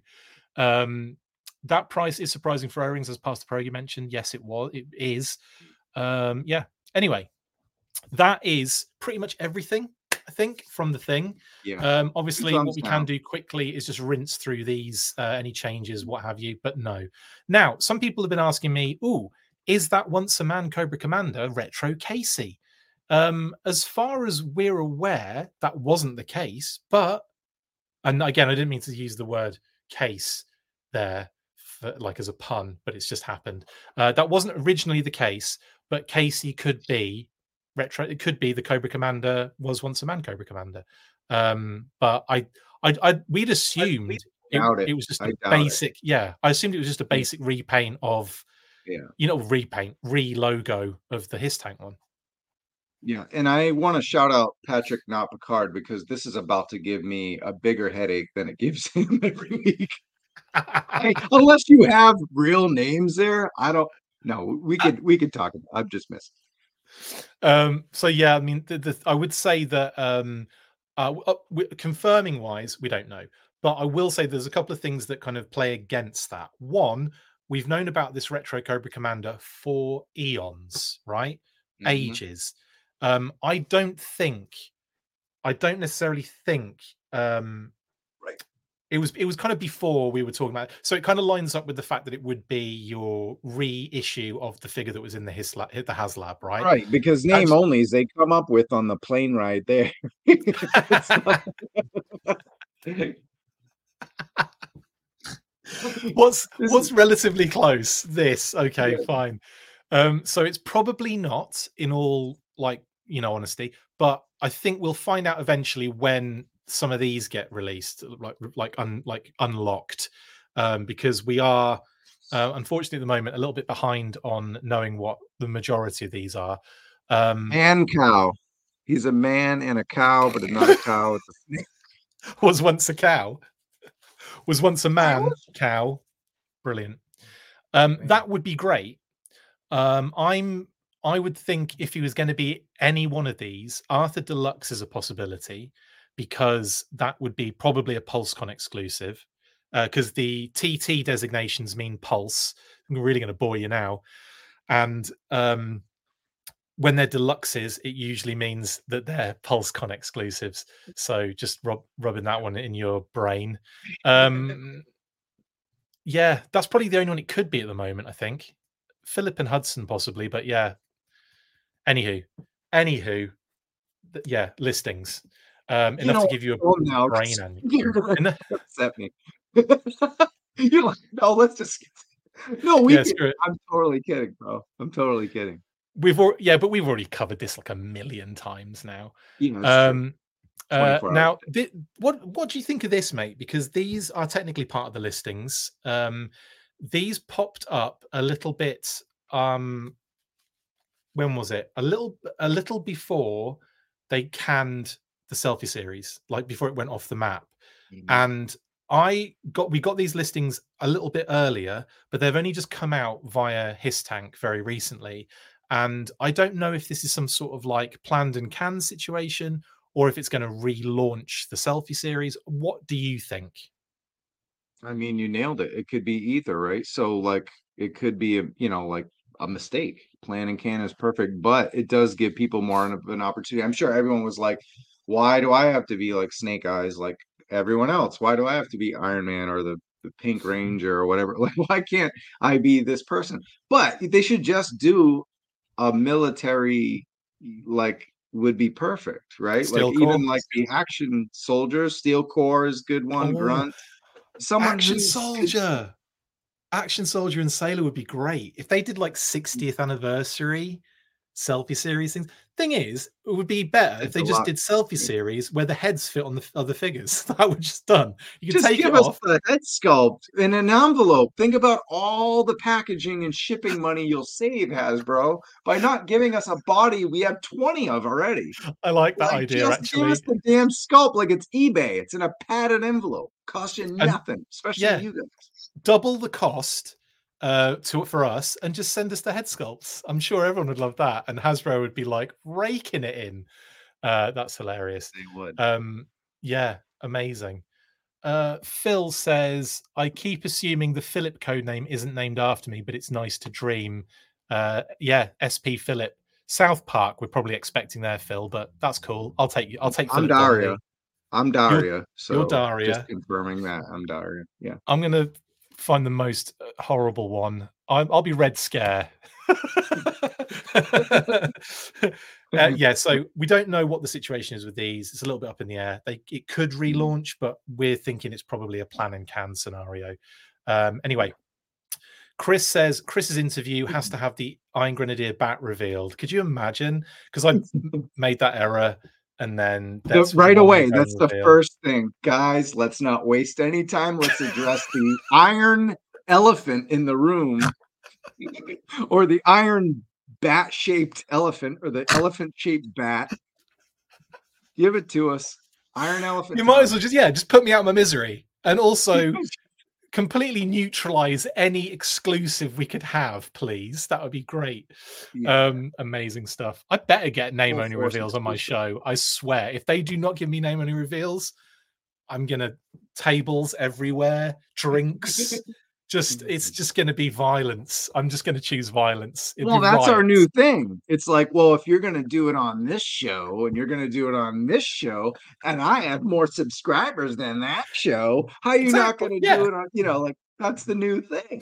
[SPEAKER 1] That price is surprising for O-rings, as Pastor Pro you mentioned. Yes, it is. Yeah. Anyway, that is pretty much everything, I think, from the thing.
[SPEAKER 2] Yeah.
[SPEAKER 1] Obviously, what we can do quickly is just rinse through these, any changes, what have you. But no. Now, some people have been asking me, is that Once a Man Cobra Commander retro Casey? As far as we're aware, that wasn't the case. And again, I didn't mean to use the word case there like as a pun, but it's just happened. That wasn't originally the case, but Casey could be retro. It could be the Cobra Commander was Once a Man Cobra Commander. But we'd assumed it was just a basic. Yeah, I assumed it was just a basic repaint of, re-logo of the His Tank one.
[SPEAKER 2] Yeah, and I want to shout out Patrick, not Picard, because this is about to give me a bigger headache than it gives him every week. Unless you have real names there, I don't know. We could talk about. I'm just missing.
[SPEAKER 1] So yeah, I mean, I would say that confirming wise, we don't know, but I will say there's a couple of things that kind of play against that. One, we've known about this retro Cobra Commander for eons, right? Mm-hmm. Ages. I don't necessarily think
[SPEAKER 2] right.
[SPEAKER 1] It was kind of before we were talking about it. So it kind of lines up with the fact that it would be your reissue of the figure that was in the HasLab, right?
[SPEAKER 2] Right, because name onlys they come up with on the plane ride there.
[SPEAKER 1] What's relatively close? This. Okay, fine. So it's probably not, in all honesty, but I think we'll find out eventually when some of these get released, unlocked, because we are unfortunately at the moment a little bit behind on knowing what the majority of these are.
[SPEAKER 2] And cow. He's a man and a cow, but not a cow. It's a snake.
[SPEAKER 1] Was once a cow. Was once a man. Cow. Brilliant. That would be great. I would think if he was going to be any one of these, Arthur Deluxe is a possibility, because that would be probably a PulseCon exclusive, because the TT designations mean Pulse. I'm really going to bore you now. And when they're deluxes, it usually means that they're PulseCon exclusives. So just rubbing that one in your brain. Yeah, that's probably the only one it could be at the moment, I think. Philip and Hudson possibly, but yeah. Anywho, yeah, listings. Enough to give you a brain and
[SPEAKER 2] upset me. You're like, no, let's just we I'm totally kidding, bro. I'm totally kidding.
[SPEAKER 1] But we've already covered this like a million times now. Now, what do you think of this, mate? Because these are technically part of the listings. These popped up a little bit. When was it? A little before they canned the Selfie series, like before it went off the map. Mm-hmm. And we got these listings a little bit earlier, but they've only just come out via HissTank very recently. And I don't know if this is some sort of like planned and canned situation, or if it's going to relaunch the Selfie series. What do you think?
[SPEAKER 2] I mean, you nailed it. It could be either, right? So like it could be a mistake. Plan and can is perfect, but it does give people more of an opportunity. I'm sure everyone was like, why do I have to be like Snake Eyes like everyone else? Why do I have to be Iron Man or the Pink Ranger or whatever? Like, why can't I be this person? But they should just do a military, like, would be perfect, right?
[SPEAKER 1] Steel
[SPEAKER 2] like
[SPEAKER 1] Corps.
[SPEAKER 2] Even like the action soldiers, Steel Corps is good one. Grunt.
[SPEAKER 1] Someone Action Soldier. Action Soldier and Sailor would be great if they did like 60th anniversary Selfie series things. Thing is, it would be better if they just did Selfie series where the heads fit on the other figures. That would just done. You can take it off.
[SPEAKER 2] The head sculpt in an envelope. Think about all the packaging and shipping money you'll save, Hasbro, by not giving us a body we have 20 of already.
[SPEAKER 1] I like that idea.
[SPEAKER 2] Just
[SPEAKER 1] actually,
[SPEAKER 2] give us the damn sculpt like it's eBay. It's in a padded envelope. Cost you nothing, especially you guys.
[SPEAKER 1] Double the cost for us, and just send us the head sculpts. I'm sure everyone would love that, and Hasbro would be like raking it in. That's hilarious.
[SPEAKER 2] They would.
[SPEAKER 1] Yeah, amazing. Phil says, I keep assuming the Philip code name isn't named after me, but it's nice to dream. Yeah, SP Philip. South Park, we're probably expecting there, Phil, but that's cool. I'll take you. I'm
[SPEAKER 2] Daria. I'm Daria.
[SPEAKER 1] You're Daria.
[SPEAKER 2] Just confirming that I'm Daria. Yeah.
[SPEAKER 1] I'm gonna find the most horrible one. I'll be Red Scare. Yeah, so we don't know what the situation is with these. It's a little bit up in the air. It could relaunch, but we're thinking it's probably a plan and can scenario. Anyway, Chris says Chris's interview has to have the Iron Grenadier bat revealed. Could you imagine? Because I made that error. And then
[SPEAKER 2] right away, that's the first thing. Guys, let's not waste any time. Let's address the iron elephant in the room, or the iron bat-shaped elephant, or the elephant-shaped bat. Give it to us. Iron elephant.
[SPEAKER 1] You might as well just put me out of my misery. And also completely neutralize any exclusive we could have, please. That would be great. Yeah. Amazing stuff. I better get name only reveals on my show. I swear, if they do not give me name only reveals, I'm gonna tables everywhere, drinks. It's just gonna be violence. I'm just gonna choose violence.
[SPEAKER 2] Well, that's our new thing. It's like, well, if you're gonna do it on this show and you're gonna do it on this show, and I have more subscribers than that show, how are you not gonna do it on? Like, that's the new thing, man.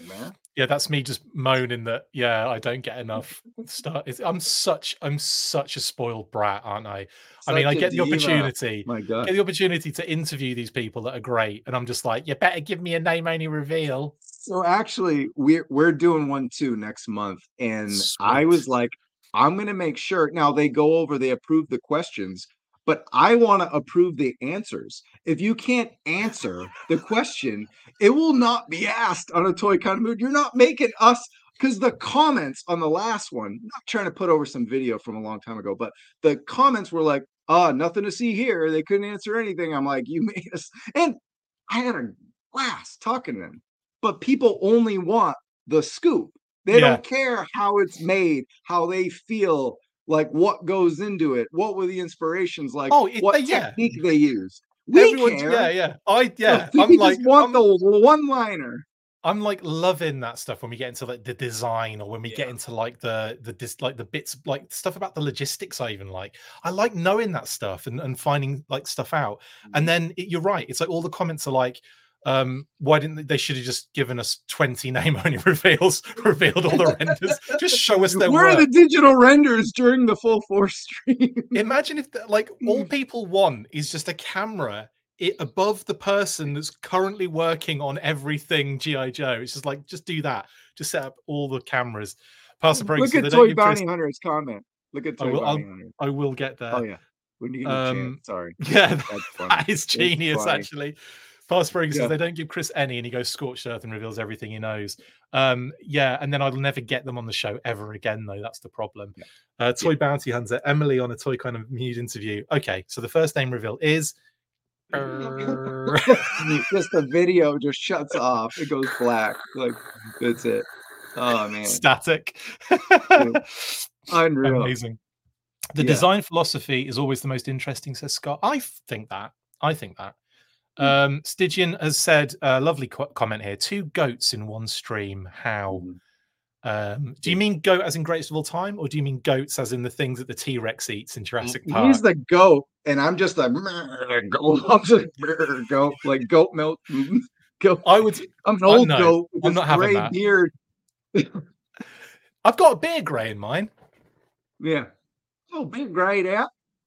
[SPEAKER 1] Yeah, that's me just moaning that. Yeah, I don't get enough stuff. I'm such a spoiled brat, aren't I? I mean,
[SPEAKER 2] Such
[SPEAKER 1] I
[SPEAKER 2] a
[SPEAKER 1] get the
[SPEAKER 2] diva.
[SPEAKER 1] opportunity,
[SPEAKER 2] My God.
[SPEAKER 1] to interview these people that are great, and I'm just like, you better give me a name only reveal.
[SPEAKER 2] So actually, we're doing one too next month, and I
[SPEAKER 1] Sweet.
[SPEAKER 2] was like, I'm gonna make sure. Now they approve the questions, but I want to approve the answers. If you can't answer the question, it will not be asked on a Toy Kind of Mood. You're not making us, because the comments on the last one, I'm not trying to put over some video from a long time ago, but the comments were like, nothing to see here. They couldn't answer anything. I'm like, you made us, and I had a blast talking to them, but people only want the scoop. They
[SPEAKER 1] Yeah.
[SPEAKER 2] don't care how it's made, how they feel, like what goes into it, what were the inspirations, like what technique they use. We care.
[SPEAKER 1] Yeah.
[SPEAKER 2] We just want the one-liner.
[SPEAKER 1] I'm like loving that stuff when we get into like the design, or when we get into like the bits, like stuff about the logistics. I like knowing that stuff and finding like stuff out. And then you're right, it's like all the comments are like, why didn't they should have just given us 20 name only revealed all the renders. Just show us their
[SPEAKER 2] Where
[SPEAKER 1] work.
[SPEAKER 2] are the digital renders during the full force stream?
[SPEAKER 1] Imagine if like all people want is just a camera above the person that's currently working on everything G.I. Joe. It's just like, just do that. Just set up all the cameras.
[SPEAKER 2] Look at Toy Bounty Hunter's comment. Look at Toy Bounty Hunter.
[SPEAKER 1] I will get there.
[SPEAKER 2] Oh yeah. When you get a chance. Sorry.
[SPEAKER 1] Yeah, that is genius, actually. Fast Ferguson says they don't give Chris any, and he goes scorched earth and reveals everything he knows. Yeah, and then I'll never get them on the show ever again, though. That's the problem. Toy Bounty Hunter, Emily on a Toy Kind of Mood interview. Okay, so the first name reveal is
[SPEAKER 2] just the video just shuts off. It goes black. Like that's it. Oh man.
[SPEAKER 1] Static.
[SPEAKER 2] Unreal.
[SPEAKER 1] Amazing. The design philosophy is always the most interesting, says Scott. I think that. Stygian has said a lovely comment here. 2 goats in one stream. How? Do you mean goat as in greatest of all time, or do you mean goats as in the things that the T-Rex eats in Jurassic Park?
[SPEAKER 2] He's the goat, and I'm just a goat. I'm just goat, like goat milk. Goat. I'm an old goat with this gray beard.
[SPEAKER 1] I've got a beard gray in mine.
[SPEAKER 2] Yeah. Oh, beard gray, yeah.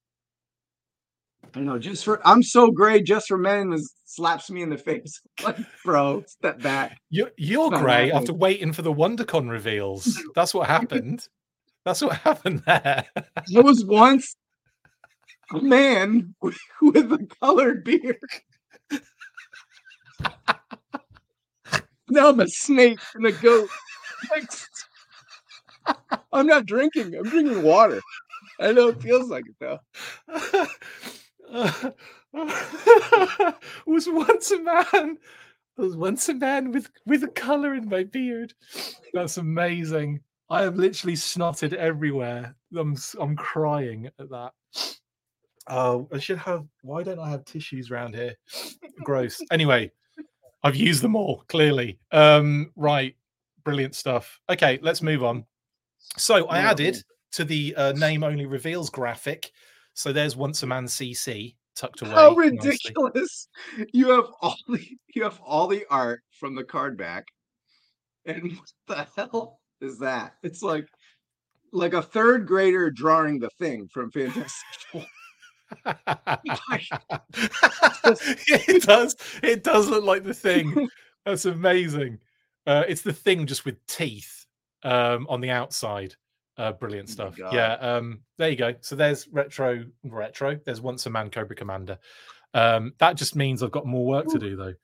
[SPEAKER 2] I know, I'm so gray just for men slaps me in the face. Like, bro, step back.
[SPEAKER 1] You're gray after waiting for the WonderCon reveals. That's what happened. That's what happened there.
[SPEAKER 2] There was once a man with a colored beard. Now I'm a snake and a goat. I'm not drinking. I'm drinking water. I know it feels like it though.
[SPEAKER 1] was once a man with a color in my beard. That's amazing. I have literally snotted everywhere. I'm crying at that. Oh, I should have. Why don't I have tissues around here? Gross. Anyway, I've used them all clearly. Right, brilliant stuff. Okay, let's move on. So I added to the name only reveals graphic. So there's Once a Man CC tucked away.
[SPEAKER 2] How ridiculous! Nicely. You have all the art from the card back, and what the hell is that? It's like a third grader drawing the Thing from Fantastic Four.
[SPEAKER 1] It does look like the Thing. That's amazing. It's the Thing just with teeth on the outside. Brilliant stuff. Yeah, there you go. So there's retro. There's Once a Man Cobra Commander. That just means I've got more work to do, though.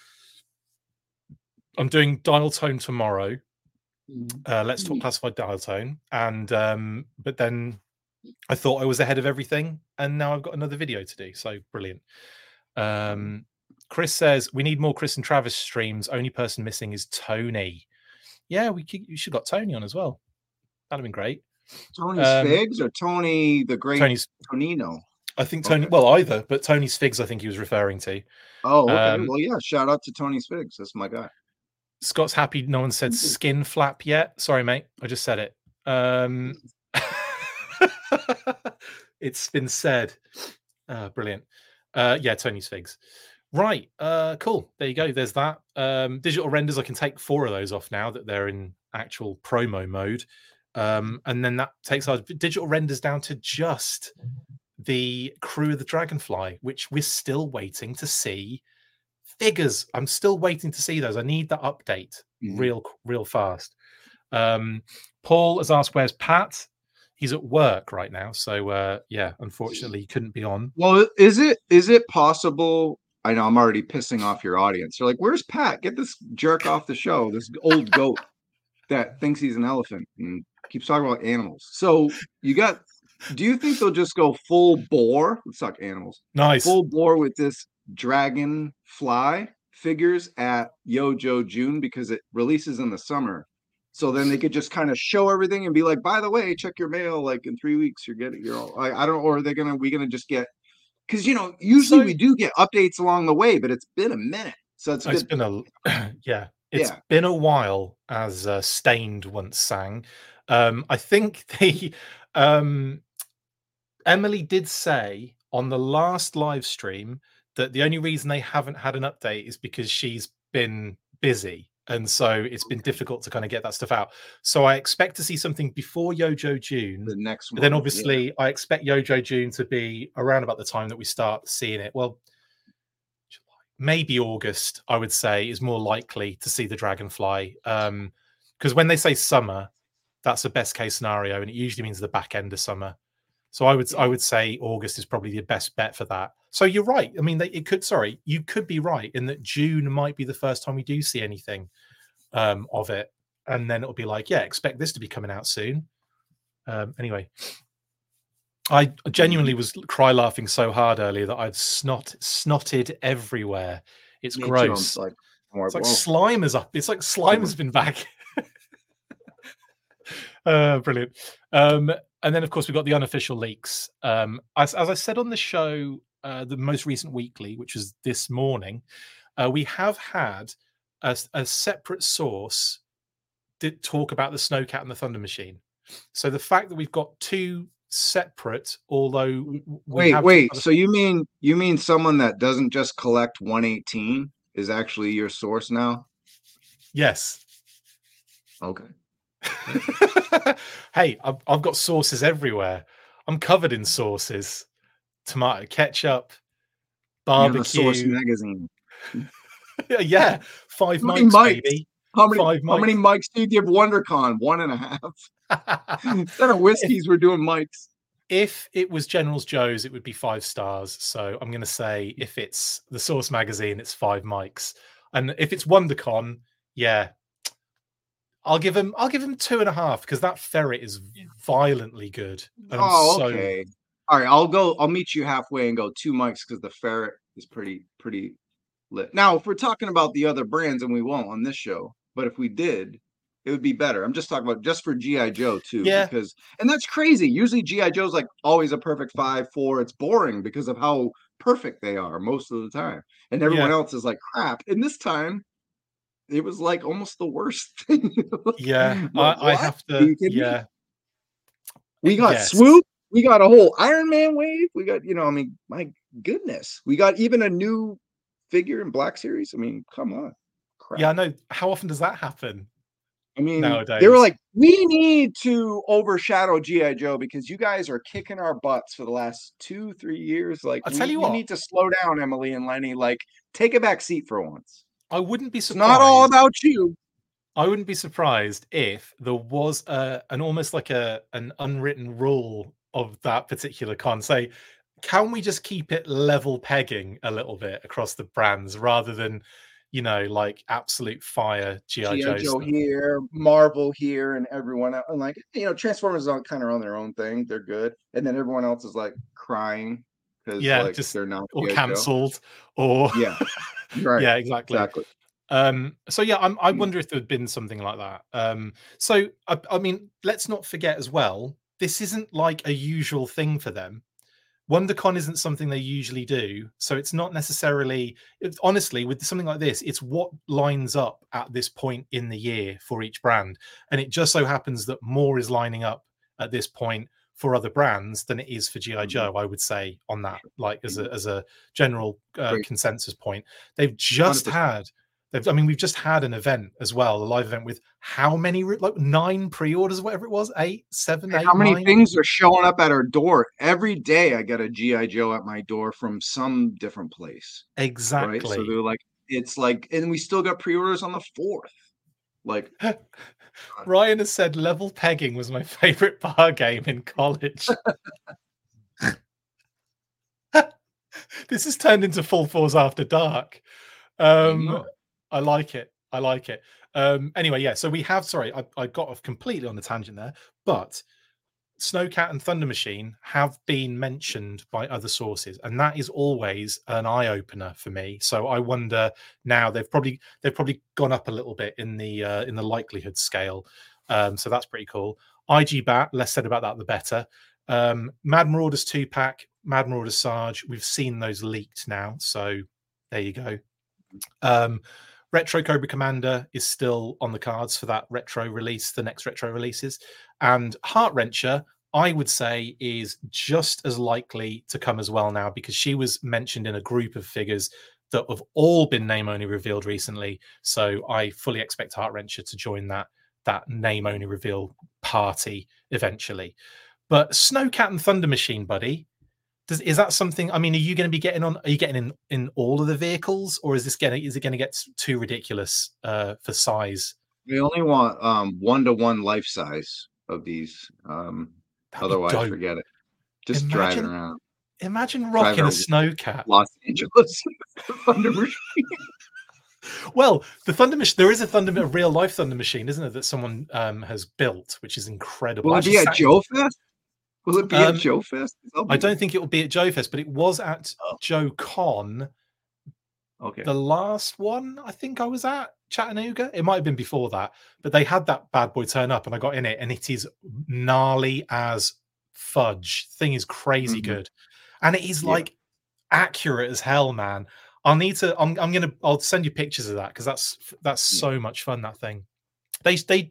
[SPEAKER 1] I'm doing Dial Tone tomorrow. Let's talk classified Dial Tone, and but then I thought I was ahead of everything, and now I've got another video to do. So brilliant. Chris says we need more Chris and Travis streams. Only person missing is Tony. Yeah, you should have got Tony on as well. That'd have been great.
[SPEAKER 2] Tony's Figs or Tony the Great Tonino?
[SPEAKER 1] I think Tony. Okay. Well, either, but Tony's Figs. I think he was referring to.
[SPEAKER 2] Oh, okay. Well, yeah. Shout out to Tony's Figs. That's my guy.
[SPEAKER 1] Scott's happy. No one said skin flap yet. Sorry, mate. I just said it. It's been said. Brilliant. Yeah, Tony's Figs. Right. Cool. There you go. There's that. Digital renders, I can take 4 of those off now that they're in actual promo mode. And then that takes our digital renders down to just the Crew of the Dragonfly, which we're still waiting to see figures. I'm still waiting to see those. I need that update real fast. Paul has asked, where's Pat? He's at work right now. So yeah, unfortunately he couldn't be on.
[SPEAKER 2] Well, is it possible? I know I'm already pissing off your audience. They're like, where's Pat? Get this jerk off the show. This old goat that thinks he's an elephant and keeps talking about animals. So do you think they'll just go full bore? Let's talk animals.
[SPEAKER 1] Nice.
[SPEAKER 2] Full bore with this dragonfly figures at Yojo June because it releases in the summer. So then they could just kind of show everything and be like, by the way, check your mail. Like in 3 weeks, you're getting your all. I don't, or are we gonna just get, because usually we do get updates along the way, but it's been a minute. So it's
[SPEAKER 1] been been a while, as Stained once sang. I think Emily did say on the last live stream that the only reason they haven't had an update is because she's been busy. And so it's been difficult to kind of get that stuff out. So I expect to see something before Yojo June.
[SPEAKER 2] The next one.
[SPEAKER 1] But then obviously I expect Yojo June to be around about the time that we start seeing it. Well, maybe August, I would say, is more likely to see the Dragonfly. Because when they say summer, that's a best case scenario, and it usually means the back end of summer. So I would say August is probably the best bet for that. So you're right. I mean, you could be right in that June might be the first time we do see anything of it, and then it'll be like, yeah, expect this to be coming out soon. Anyway, I genuinely was cry laughing so hard earlier that I've snotted everywhere. It's gross. It's like slime is up. It's like slime has been back. Brilliant. And then, of course, we've got the unofficial leaks. As I said on the show, the most recent weekly, which was this morning, we have had a separate source did talk about the Snowcat and the Thunder Machine. So the fact that we've got 2 separate, although
[SPEAKER 2] wait. So you mean someone that doesn't just collect 118 is actually your source now?
[SPEAKER 1] Yes.
[SPEAKER 2] Okay.
[SPEAKER 1] Hey, I've got sources everywhere. I'm covered in sources. Tomato ketchup, barbecue.
[SPEAKER 2] Source magazine.
[SPEAKER 1] Yeah, 5 mics, baby.
[SPEAKER 2] How many mics do you give WonderCon? 1.5. Instead of whiskeys, we're doing mics.
[SPEAKER 1] If it was General's Joe's, it would be 5 stars. So I'm going to say if it's the Source magazine, it's 5 mics. And if it's WonderCon, yeah, I'll give him 2.5 because that ferret is violently good.
[SPEAKER 2] And okay. All right, I'll meet you halfway and go 2 mics because the ferret is pretty lit. Now, if we're talking about the other brands, and we won't on this show, but if we did, it would be better. I'm just talking about just for G.I. Joe too, and that's crazy. Usually G.I. Joe's like always a perfect 5, 4. It's boring because of how perfect they are most of the time, and everyone else is like crap. And this time, it was like almost the worst thing.
[SPEAKER 1] Yeah, I have to. Yeah,
[SPEAKER 2] we got Swoop. We got a whole Iron Man wave. We got, I mean, my goodness, we got even a new figure in Black Series. I mean, come on.
[SPEAKER 1] Crap. Yeah, I know. How often does that happen?
[SPEAKER 2] I mean,
[SPEAKER 1] nowadays
[SPEAKER 2] they were like, we need to overshadow G.I. Joe because you guys are kicking our butts for the last 2-3 years. Like,
[SPEAKER 1] I'll tell you what,
[SPEAKER 2] you need to slow down, Emily and Lenny. Like, take a back seat for once.
[SPEAKER 1] I wouldn't be surprised.
[SPEAKER 2] It's not all about you.
[SPEAKER 1] I wouldn't be surprised if there was an almost like an unwritten rule of that particular con. Say, can we just keep it level pegging a little bit across the brands rather than, like absolute fire G.I.
[SPEAKER 2] Joe here, Marvel here, and everyone else. And like, Transformers are kind of on their own thing. They're good. And then everyone else is like crying because
[SPEAKER 1] just
[SPEAKER 2] they're not
[SPEAKER 1] or cancelled or
[SPEAKER 2] right.
[SPEAKER 1] Yeah, exactly. So yeah, I wonder if there had been something like that. So I mean, let's not forget as well, this isn't like a usual thing for them. WonderCon isn't something they usually do, so it's not necessarily. Honestly, with something like this, it's what lines up at this point in the year for each brand, and it just so happens that more is lining up at this point for other brands than it is for GI
[SPEAKER 2] Mhm.
[SPEAKER 1] Joe. I would say on that, like as a general
[SPEAKER 2] Great.
[SPEAKER 1] consensus point. They've just
[SPEAKER 2] 100%.
[SPEAKER 1] had. I mean, we've just had an event as well, a live event with how many, like 9 pre-orders, whatever it was, 8, 7,
[SPEAKER 2] And
[SPEAKER 1] 8,
[SPEAKER 2] how many
[SPEAKER 1] 9.
[SPEAKER 2] things are showing up at our door? Every day I get a GI Joe at my door from some different place, right? So
[SPEAKER 1] Exactly.
[SPEAKER 2] they're like, it's like, and we still got pre-orders on the 4th. Like,
[SPEAKER 1] Ryan has said level pegging was my favorite bar game in college. This has turned into Full Force After Dark.
[SPEAKER 2] I know.
[SPEAKER 1] I like it. I like it. Anyway, yeah. So we have. Sorry, I got off completely on the tangent there. But Snowcat and Thunder Machine have been mentioned by other sources, and that is always an eye opener for me. So I wonder now they've probably gone up a little bit in the likelihood scale. So that's pretty cool. IG Bat, less said about that the better. Mad Marauders 2-pack, Mad Marauders Sarge. We've seen those leaked now, so there you go. Retro Cobra Commander is still on the cards for that retro release, the next retro releases. And Heart Wrencher, I would say, is just as likely to come as well now, because she was mentioned in a group of figures that have all been name only revealed recently. So I fully expect Heart Wrencher to join that name only reveal party eventually. But Snowcat and Thunder Machine, buddy, is that something? I mean, are you going to be getting on? Are you getting in all of the vehicles, or is it going to get too ridiculous for size?
[SPEAKER 2] We only want 1-to-1 life size of these.
[SPEAKER 1] That'd be
[SPEAKER 2] Otherwise,
[SPEAKER 1] dope.
[SPEAKER 2] forget it. Just driving around.
[SPEAKER 1] Imagine rocking a Snowcat.
[SPEAKER 2] Los Angeles Thunder Machine.
[SPEAKER 1] Well, the Thunder Machine. There is a real life Thunder Machine, isn't it? That someone has built, which is incredible.
[SPEAKER 2] Will it be at Joe Fest? Will it be at Joe Fest?
[SPEAKER 1] I don't think it will be at Joe Fest, but it was at Joe Con.
[SPEAKER 2] Okay.
[SPEAKER 1] The last one I think I was at Chattanooga. It might have been before that, but they had that bad boy turn up, and I got in it, and it is gnarly as fudge. Thing is crazy good, and it is like accurate as hell, man. I'll send you pictures of that, because that's so much fun. That thing. They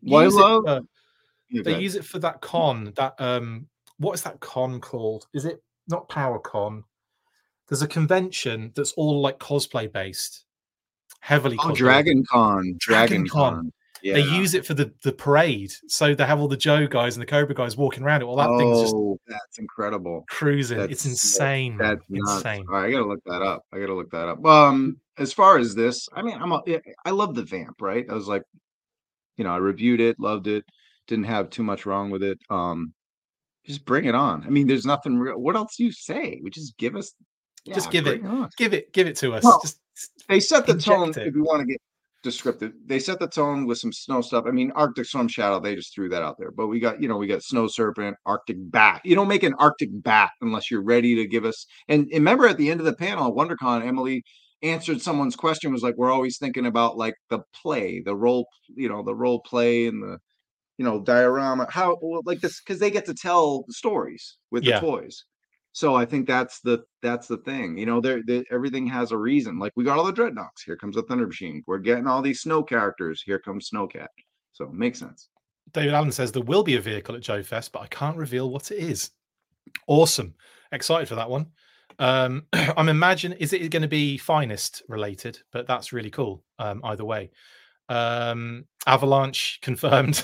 [SPEAKER 1] use it for that con. That what is that con called? Is it not PowerCon? There's a convention that's all like cosplay based, heavily.
[SPEAKER 2] Oh, Dragon Con.
[SPEAKER 1] Yeah. They use it for the parade, so they have all the Joe guys and the Cobra guys walking around it. Well, that thing's just
[SPEAKER 2] incredible,
[SPEAKER 1] cruising. It's insane.
[SPEAKER 2] That's
[SPEAKER 1] insane.
[SPEAKER 2] All right, I gotta look that up. As far as this, I mean, I love the Vamp, right? I was like, I reviewed it, loved it, didn't have too much wrong with it. Just bring it on. I mean, there's nothing real. What else do you say? We just give us.
[SPEAKER 1] Just give it to us.
[SPEAKER 2] Well,
[SPEAKER 1] just
[SPEAKER 2] they set the tone. If you want to get descriptive, they set the tone with some snow stuff. I mean, Arctic Storm Shadow, they just threw that out there. But we got Snow Serpent, Arctic Bat. You don't make an Arctic Bat unless you're ready to give us. And remember, at the end of the panel at WonderCon, Emily answered someone's question. Was like, we're always thinking about like the play, the role play, and the diorama. How like this, because they get to tell the stories with the toys. So I think that's the thing. Everything has a reason. Like, we got all the Dreadnoks. Here comes the Thunder Machine. We're getting all these snow characters. Here comes Snowcat. So it makes sense.
[SPEAKER 1] David Allen says there will be a vehicle at Joe Fest, but I can't reveal what it is. Awesome. Excited for that one. I'm imagining, is it going to be Finest related? But that's really cool. Either way. Avalanche confirmed.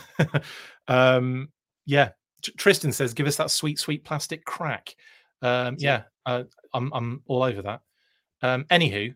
[SPEAKER 1] Tristan says, give us that sweet plastic crack. I'm all over that. Anywho,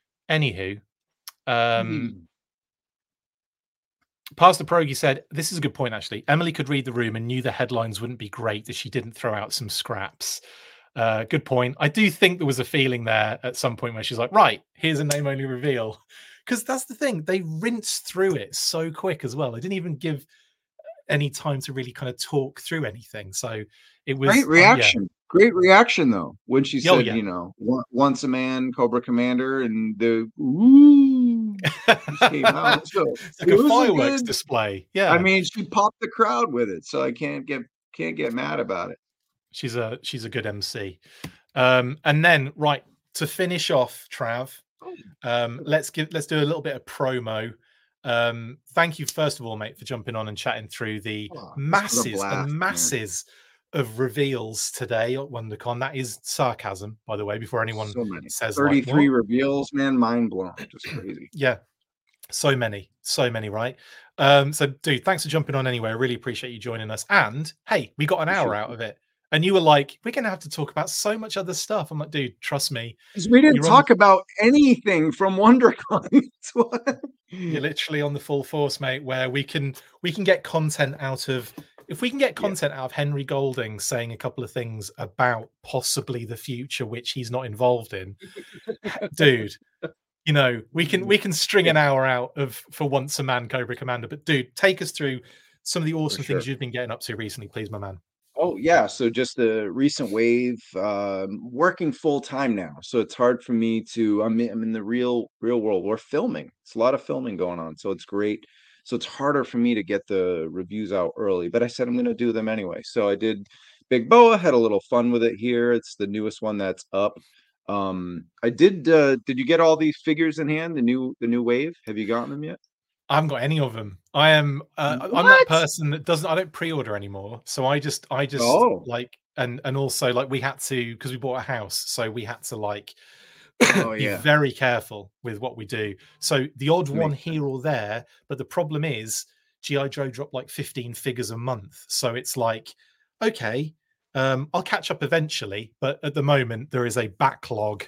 [SPEAKER 1] Pastor Progi said, this is a good point, actually. Emily could read the room and knew the headlines wouldn't be great if she didn't throw out some scraps. Good point. I do think there was a feeling there at some point where she's like, right, here's a name only reveal. Because that's the thing. They rinsed through it so quick as well. They didn't even give any time to really kind of talk through anything. So it was
[SPEAKER 2] great reaction. Great reaction though when she said, once a man, Cobra Commander, and the ooh came out. So
[SPEAKER 1] it's like a fireworks display. Yeah,
[SPEAKER 2] I mean, she popped the crowd with it, so I can't get mad about it.
[SPEAKER 1] She's a good MC. And then right to finish off, Trav, let's do a little bit of promo. Thank you first of all, mate, for jumping on and chatting through the masses of reveals today at WonderCon. That is sarcasm, by the way, before anyone
[SPEAKER 2] So many.
[SPEAKER 1] says
[SPEAKER 2] 33
[SPEAKER 1] like,
[SPEAKER 2] reveals, man, mind blown. Just crazy.
[SPEAKER 1] yeah, so many, right? So dude, thanks for jumping on anyway. I really appreciate you joining us. And hey, we got an hour out of it. And you were like, we're gonna have to talk about so much other stuff. I'm like, dude, trust me.
[SPEAKER 2] Because we didn't talk about anything from WonderCon.
[SPEAKER 1] You're literally on the full force, mate, where we can get content out of, if we can get content out of Henry Golding saying a couple of things about possibly the future which he's not involved in, dude, you know, we can string an hour out of For Once a Man Cobra Commander. But dude, take us through some of the awesome things you've been getting up to recently, please, my man.
[SPEAKER 2] Oh yeah, so just the recent wave, working full time now, so it's hard for me to. I'm in the real world. We're filming. It's a lot of filming going on, so it's great. So it's harder for me to get the reviews out early. But I said I'm going to do them anyway. So I did Big Boa. Had a little fun with it here. It's the newest one that's up. I did. Did you get all these figures in hand? The new wave. Have you gotten them yet?
[SPEAKER 1] I haven't got any of them. I am I'm that person that doesn't, I don't pre-order anymore. So I just like, and also like we had to, because we bought a house, so we had to like be very careful with what we do. So the odd one here or there, but the problem is G.I. Joe dropped like 15 figures a month. So it's like, okay, I'll catch up eventually, but at the moment there is a backlog.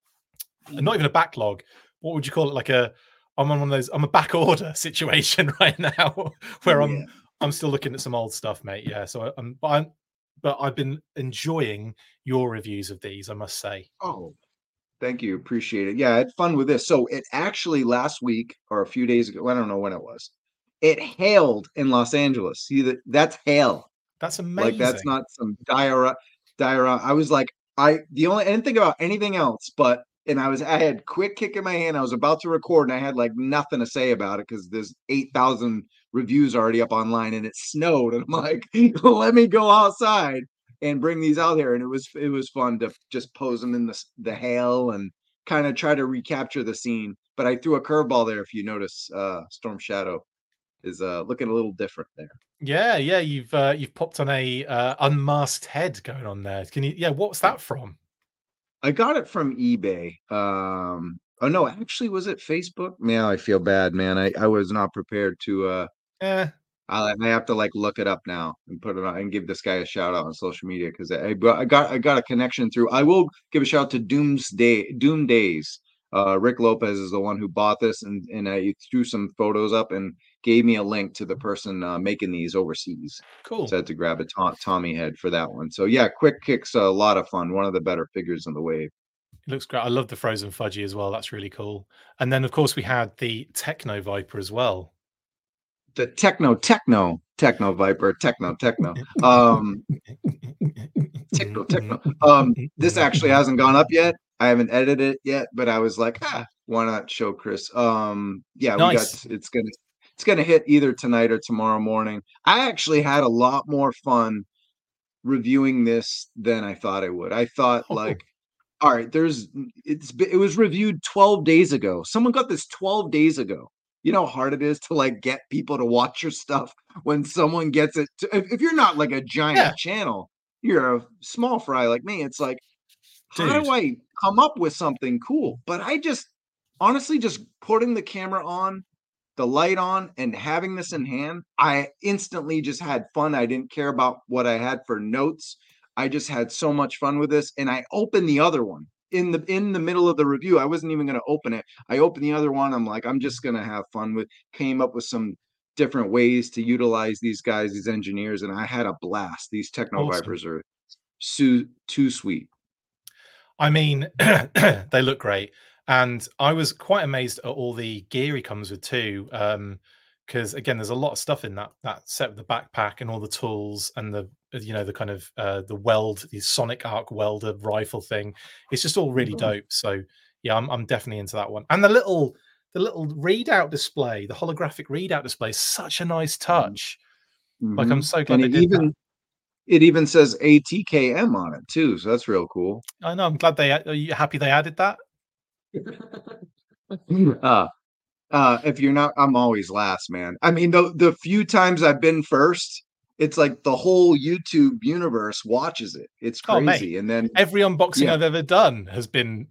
[SPEAKER 1] Not even a backlog. What would you call it? Like I'm on one of those. I'm a back order situation right now, where I'm still looking at some old stuff, mate. Yeah, so but I've been enjoying your reviews of these, I must say.
[SPEAKER 2] Oh, thank you, appreciate it. Yeah, I had fun with this. So it actually last week or a few days ago, I don't know when it was. It hailed in Los Angeles. See that's hail.
[SPEAKER 1] That's amazing.
[SPEAKER 2] Like that's not some dire. I was like, I didn't think about anything else, but. And I had quick kick in my hand. I was about to record and I had like nothing to say about it because there's 8,000 reviews already up online and it snowed. And I'm like, let me go outside and bring these out here. And it was fun to just pose them in the hail and kind of try to recapture the scene. But I threw a curveball there. If you notice, Storm Shadow is looking a little different there.
[SPEAKER 1] Yeah, you've popped on a unmasked head going on there. Can you? Yeah, what's that from?
[SPEAKER 2] I got it from eBay. Oh no, actually, was it Facebook? Man, I feel bad, man. I was not prepared to. I have to like look it up now and put it on and give this guy a shout out on social media because I got a connection through. I will give a shout out to Doom Days. Rick Lopez is the one who bought this and I threw some photos up and gave me a link to the person making these overseas.
[SPEAKER 1] Cool.
[SPEAKER 2] So I had to grab a Tommy head for that one. So yeah, Quick Kick's a lot of fun. One of the better figures in the wave.
[SPEAKER 1] It looks great. I love the Frozen Fudgy as well. That's really cool. And then of course we had the Techno Viper as well.
[SPEAKER 2] The Techno Viper, Techno. This actually hasn't gone up yet. I haven't edited it yet, but I was like, why not show Chris? Yeah, nice. It's gonna hit either tonight or tomorrow morning. I actually had a lot more fun reviewing this than I thought I would. I thought like, all right, it was reviewed 12 days ago. Someone got this 12 days ago. You know how hard it is to like get people to watch your stuff when someone gets it. If you're not like a giant channel, you're a small fry like me. It's like, how do I come up with something cool? But I just honestly just putting the camera on, the light on, and having this in hand, I instantly just had fun. I didn't care about what I had for notes. I just had so much fun with this. And I opened the other one in the middle of the review. I wasn't even going to open it. I opened the other one. I'm like, I'm just going to have fun with, came up with some different ways to utilize these guys, these engineers. And I had a blast. These Techno Vipers are too sweet.
[SPEAKER 1] I mean, they look great. And I was quite amazed at all the gear he comes with too. Because again, there's a lot of stuff in that set with the backpack and all the tools and the kind of the Sonic Arc welder rifle thing. It's just all really dope. So yeah, I'm definitely into that one. And the little readout display, the holographic readout display is such a nice touch. Mm-hmm. Like I'm so glad they did that.
[SPEAKER 2] It even says ATKM on it too, so that's real cool.
[SPEAKER 1] I know. I'm glad are you happy they added that?
[SPEAKER 2] If you're not, I'm always last, man. I mean, the few times I've been first, it's like the whole YouTube universe watches it. It's
[SPEAKER 1] Oh, mate.
[SPEAKER 2] crazy. And then
[SPEAKER 1] Every unboxing
[SPEAKER 2] yeah,
[SPEAKER 1] I've ever done has been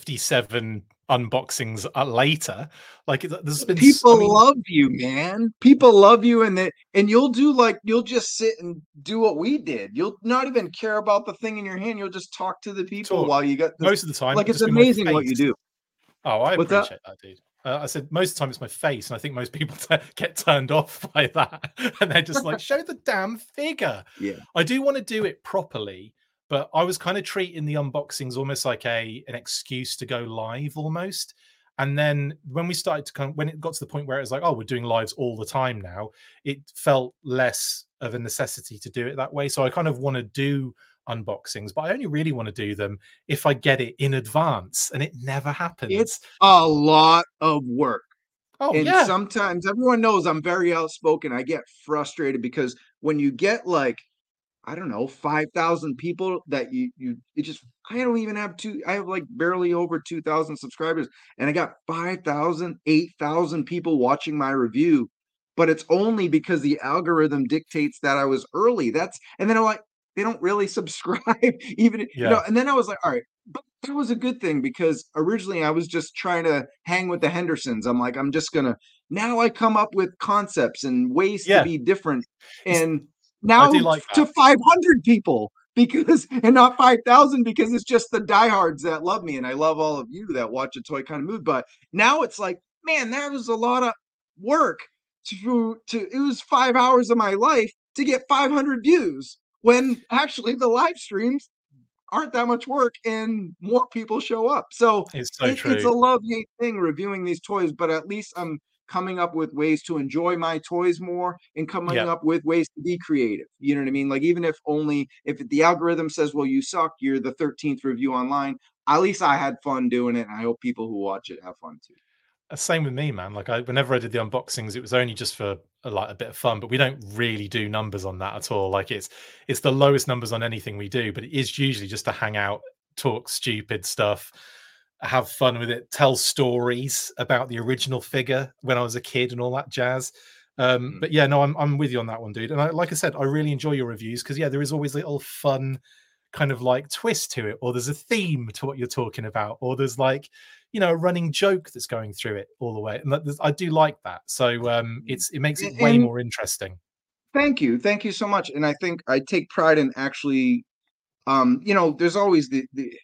[SPEAKER 1] 57 unboxings later. Like there's been, I
[SPEAKER 2] people
[SPEAKER 1] mean,
[SPEAKER 2] love you, man. People love you, and you'll do like you'll just sit and do what we did. You'll not even care about the thing in your hand. You'll just talk to the people
[SPEAKER 1] talk
[SPEAKER 2] while you got this.
[SPEAKER 1] most of the time,
[SPEAKER 2] Like
[SPEAKER 1] it'll
[SPEAKER 2] it's
[SPEAKER 1] just be my
[SPEAKER 2] amazing what you
[SPEAKER 1] face.
[SPEAKER 2] do.
[SPEAKER 1] Oh, I
[SPEAKER 2] What's that?
[SPEAKER 1] appreciate that, dude. I said most of the time it's my face, and I think most people get turned off by that, and they're just like, "Show the damn figure."
[SPEAKER 2] Yeah.
[SPEAKER 1] I do want to do it properly, but I was kind of treating the unboxings almost like an excuse to go live, almost. And then when we started to when it got to the point where it was like, "Oh, we're doing lives all the time now," it felt less of a necessity to do it that way. So I kind of want to do unboxings, but I only really want to do them if I get it in advance, and it never
[SPEAKER 2] It's
[SPEAKER 1] happens.
[SPEAKER 2] a lot of work.
[SPEAKER 1] Oh
[SPEAKER 2] And
[SPEAKER 1] yeah,
[SPEAKER 2] sometimes everyone knows I'm very outspoken. I get frustrated because when you get like, I don't know, 5,000 people that it just, I don't even have I have like barely over 2,000 subscribers and I got 5,000, 8,000 people watching my review, but it's only because the algorithm dictates that I was early. And then I'm like, they don't really subscribe even,
[SPEAKER 1] yeah,
[SPEAKER 2] and then I was like, all right, but that was a good thing because originally I was just trying to hang with the Hendersons. I'm like, now I come up with concepts and ways to
[SPEAKER 1] yeah.
[SPEAKER 2] be different.
[SPEAKER 1] It's,
[SPEAKER 2] And
[SPEAKER 1] I
[SPEAKER 2] now
[SPEAKER 1] do like
[SPEAKER 2] to
[SPEAKER 1] that.
[SPEAKER 2] 500 people because and not 5,000 because it's just the diehards that love me and I love all of you that watch a toy kind of mood. But now it's like, man, that was a lot of work to it was 5 hours of my life to get 500 views when actually the live streams aren't that much work and more people show up. So
[SPEAKER 1] It's so
[SPEAKER 2] it's a
[SPEAKER 1] true.
[SPEAKER 2] love-hate thing reviewing these toys, but at least I'm coming up with ways to enjoy my toys more and coming
[SPEAKER 1] Yeah.
[SPEAKER 2] up with ways to be creative. You know what I mean? Like even if the algorithm says, well, you suck, you're the 13th review online, at least I had fun doing it. And I hope people who watch it have fun too.
[SPEAKER 1] Same with me, man. Like whenever I did the unboxings, it was only just for like a bit of fun, but we don't really do numbers on that at all. Like it's the lowest numbers on anything we do, but it is usually just to hang out, talk stupid stuff, have fun with it, tell stories about the original figure when I was a kid and all that jazz.
[SPEAKER 2] Mm.
[SPEAKER 1] But yeah, no, I'm with you on that one, dude. And like I said, I really enjoy your reviews because yeah, there is always a little fun kind of like twist to it, or there's a theme to what you're talking about, or there's like a running joke that's going through it all the way, and I do like that. So it makes it way
[SPEAKER 2] And
[SPEAKER 1] more interesting.
[SPEAKER 2] thank you so much. And I think I take pride in actually, there's always the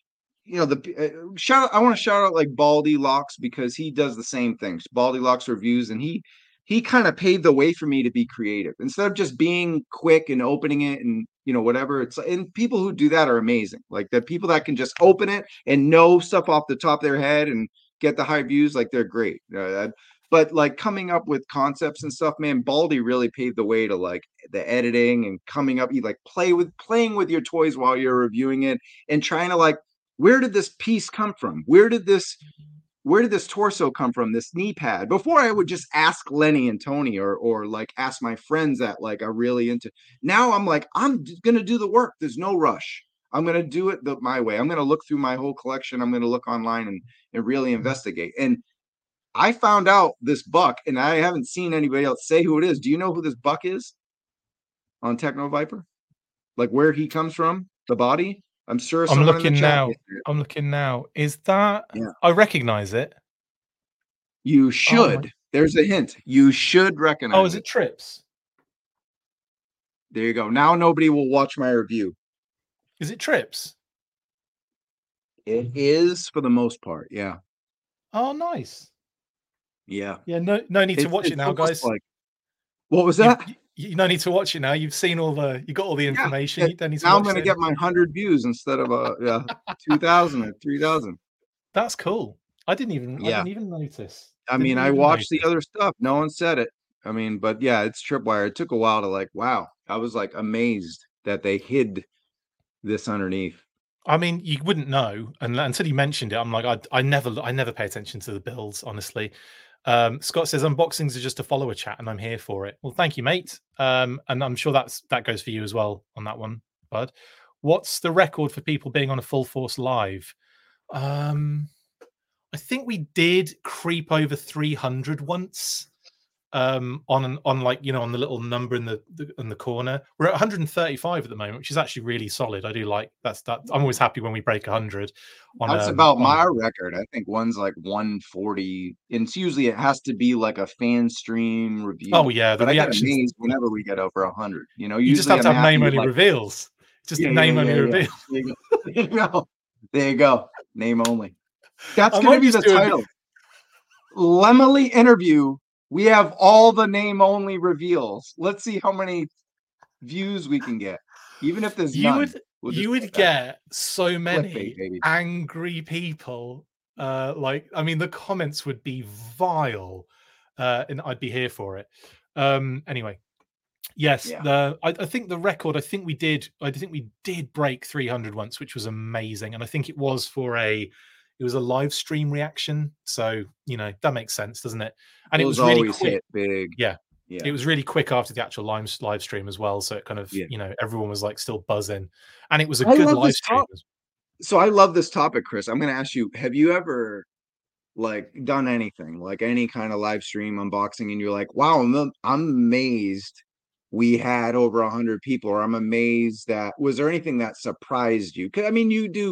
[SPEAKER 2] shout out, I want to shout out like Baldy Locks because he does the same things. Baldy Locks reviews, and he kind of paved the way for me to be creative instead of just being quick and opening it and whatever. And people who do that are amazing. Like the people that can just open it and know stuff off the top of their head and get the high views, like they're great. But like coming up with concepts and stuff, man, Baldy really paved the way to like the editing and coming up. You like playing with your toys while you're reviewing it and trying to like, where did this piece come from? Where did this torso come from? This knee pad. Before I would just ask Lenny and Tony or like ask my friends that like are really into. Now I'm like, I'm gonna do the work. There's no rush. I'm gonna do it my way. I'm gonna look through my whole collection. I'm gonna look online and really investigate. And I found out this buck, and I haven't seen anybody else say who it is. Do you know who this buck is on Techno Viper? Like where he comes from, the body? I'm sure
[SPEAKER 1] I'm
[SPEAKER 2] someone in the
[SPEAKER 1] looking
[SPEAKER 2] chat.
[SPEAKER 1] now. I'm looking now. Is that?
[SPEAKER 2] Yeah.
[SPEAKER 1] I recognize it.
[SPEAKER 2] You
[SPEAKER 1] Oh my.
[SPEAKER 2] should. There's a hint. You should
[SPEAKER 1] Oh,
[SPEAKER 2] recognize
[SPEAKER 1] is
[SPEAKER 2] it.
[SPEAKER 1] it Trips?
[SPEAKER 2] There you go. Now nobody will watch my review.
[SPEAKER 1] Is it Trips?
[SPEAKER 2] It is for the most part. Yeah.
[SPEAKER 1] Oh, nice.
[SPEAKER 2] Yeah.
[SPEAKER 1] Yeah. No need to watch it
[SPEAKER 2] It's
[SPEAKER 1] now,
[SPEAKER 2] almost
[SPEAKER 1] guys.
[SPEAKER 2] like, what was that?
[SPEAKER 1] You no need to watch it now. You've seen you got all the
[SPEAKER 2] Yeah.
[SPEAKER 1] information. You don't need to
[SPEAKER 2] Now I'm
[SPEAKER 1] watch
[SPEAKER 2] going to
[SPEAKER 1] it.
[SPEAKER 2] get my 100 views instead of 2,000 or 3,000.
[SPEAKER 1] That's cool. I didn't
[SPEAKER 2] Yeah.
[SPEAKER 1] even notice.
[SPEAKER 2] I
[SPEAKER 1] Didn't
[SPEAKER 2] mean, I
[SPEAKER 1] even
[SPEAKER 2] watched the
[SPEAKER 1] notice.
[SPEAKER 2] other stuff. No one said it. I mean, but yeah, it's Tripwire. It took a while to like, wow. I was like amazed that they hid this underneath.
[SPEAKER 1] I mean, you wouldn't know until you mentioned it. I'm like, I never pay attention to the bills, honestly. Scott says unboxings are just a follower chat, and I'm here for it. Well, thank you, mate. And I'm sure that goes for you as well on that one, bud. What's the record for people being on a full force live? I think we did creep over 300 once. on like, you know, on the little number in the corner. We're at 135 at the moment, which is actually really solid. I do like that. I'm always happy when we break 100 on
[SPEAKER 2] That's about
[SPEAKER 1] on
[SPEAKER 2] my record. I think one's like 140, and it's usually it has to be like a fan stream
[SPEAKER 1] Oh
[SPEAKER 2] review.
[SPEAKER 1] yeah, the
[SPEAKER 2] But I get
[SPEAKER 1] reactions.
[SPEAKER 2] amazed whenever we get over 100. You know,
[SPEAKER 1] You just
[SPEAKER 2] usually
[SPEAKER 1] have to
[SPEAKER 2] I'm
[SPEAKER 1] have
[SPEAKER 2] happy
[SPEAKER 1] name
[SPEAKER 2] with
[SPEAKER 1] only
[SPEAKER 2] like,
[SPEAKER 1] reveals. Just
[SPEAKER 2] yeah, yeah,
[SPEAKER 1] name
[SPEAKER 2] yeah,
[SPEAKER 1] only
[SPEAKER 2] yeah.
[SPEAKER 1] reveal.
[SPEAKER 2] There you go. There you go. There you go. Name only. That's
[SPEAKER 1] I
[SPEAKER 2] going to
[SPEAKER 1] might
[SPEAKER 2] be
[SPEAKER 1] just
[SPEAKER 2] the
[SPEAKER 1] do a
[SPEAKER 2] title. Lemily interview. We have all the name only reveals. Let's see how many views we can get. Even if there's
[SPEAKER 1] you
[SPEAKER 2] none,
[SPEAKER 1] would
[SPEAKER 2] we'll just
[SPEAKER 1] you
[SPEAKER 2] put
[SPEAKER 1] would
[SPEAKER 2] that
[SPEAKER 1] get so
[SPEAKER 2] clickbait,
[SPEAKER 1] many
[SPEAKER 2] baby.
[SPEAKER 1] angry people. Like, I mean, the comments would be vile, and I'd be here for it. Anyway, yes,
[SPEAKER 2] Yeah.
[SPEAKER 1] I think the record. I think we did break 300 once, which was amazing, and I think it was it was a live stream reaction. So, you know, that makes sense, doesn't it? And it
[SPEAKER 2] Those
[SPEAKER 1] was really
[SPEAKER 2] always
[SPEAKER 1] quick.
[SPEAKER 2] hit big.
[SPEAKER 1] Yeah, it
[SPEAKER 2] Yeah.
[SPEAKER 1] was really quick after the actual live stream as well. So it kind of,
[SPEAKER 2] Yeah.
[SPEAKER 1] you know, everyone was like still buzzing, and it was a
[SPEAKER 2] I
[SPEAKER 1] good
[SPEAKER 2] love
[SPEAKER 1] live
[SPEAKER 2] this
[SPEAKER 1] stream.
[SPEAKER 2] topic. So I love this topic, Chris. I'm going to ask you, have you ever like done anything, like any kind of live stream unboxing, and you're like, wow, I'm amazed we had over 100 people, or I'm amazed that, was there anything that surprised you? Because I mean,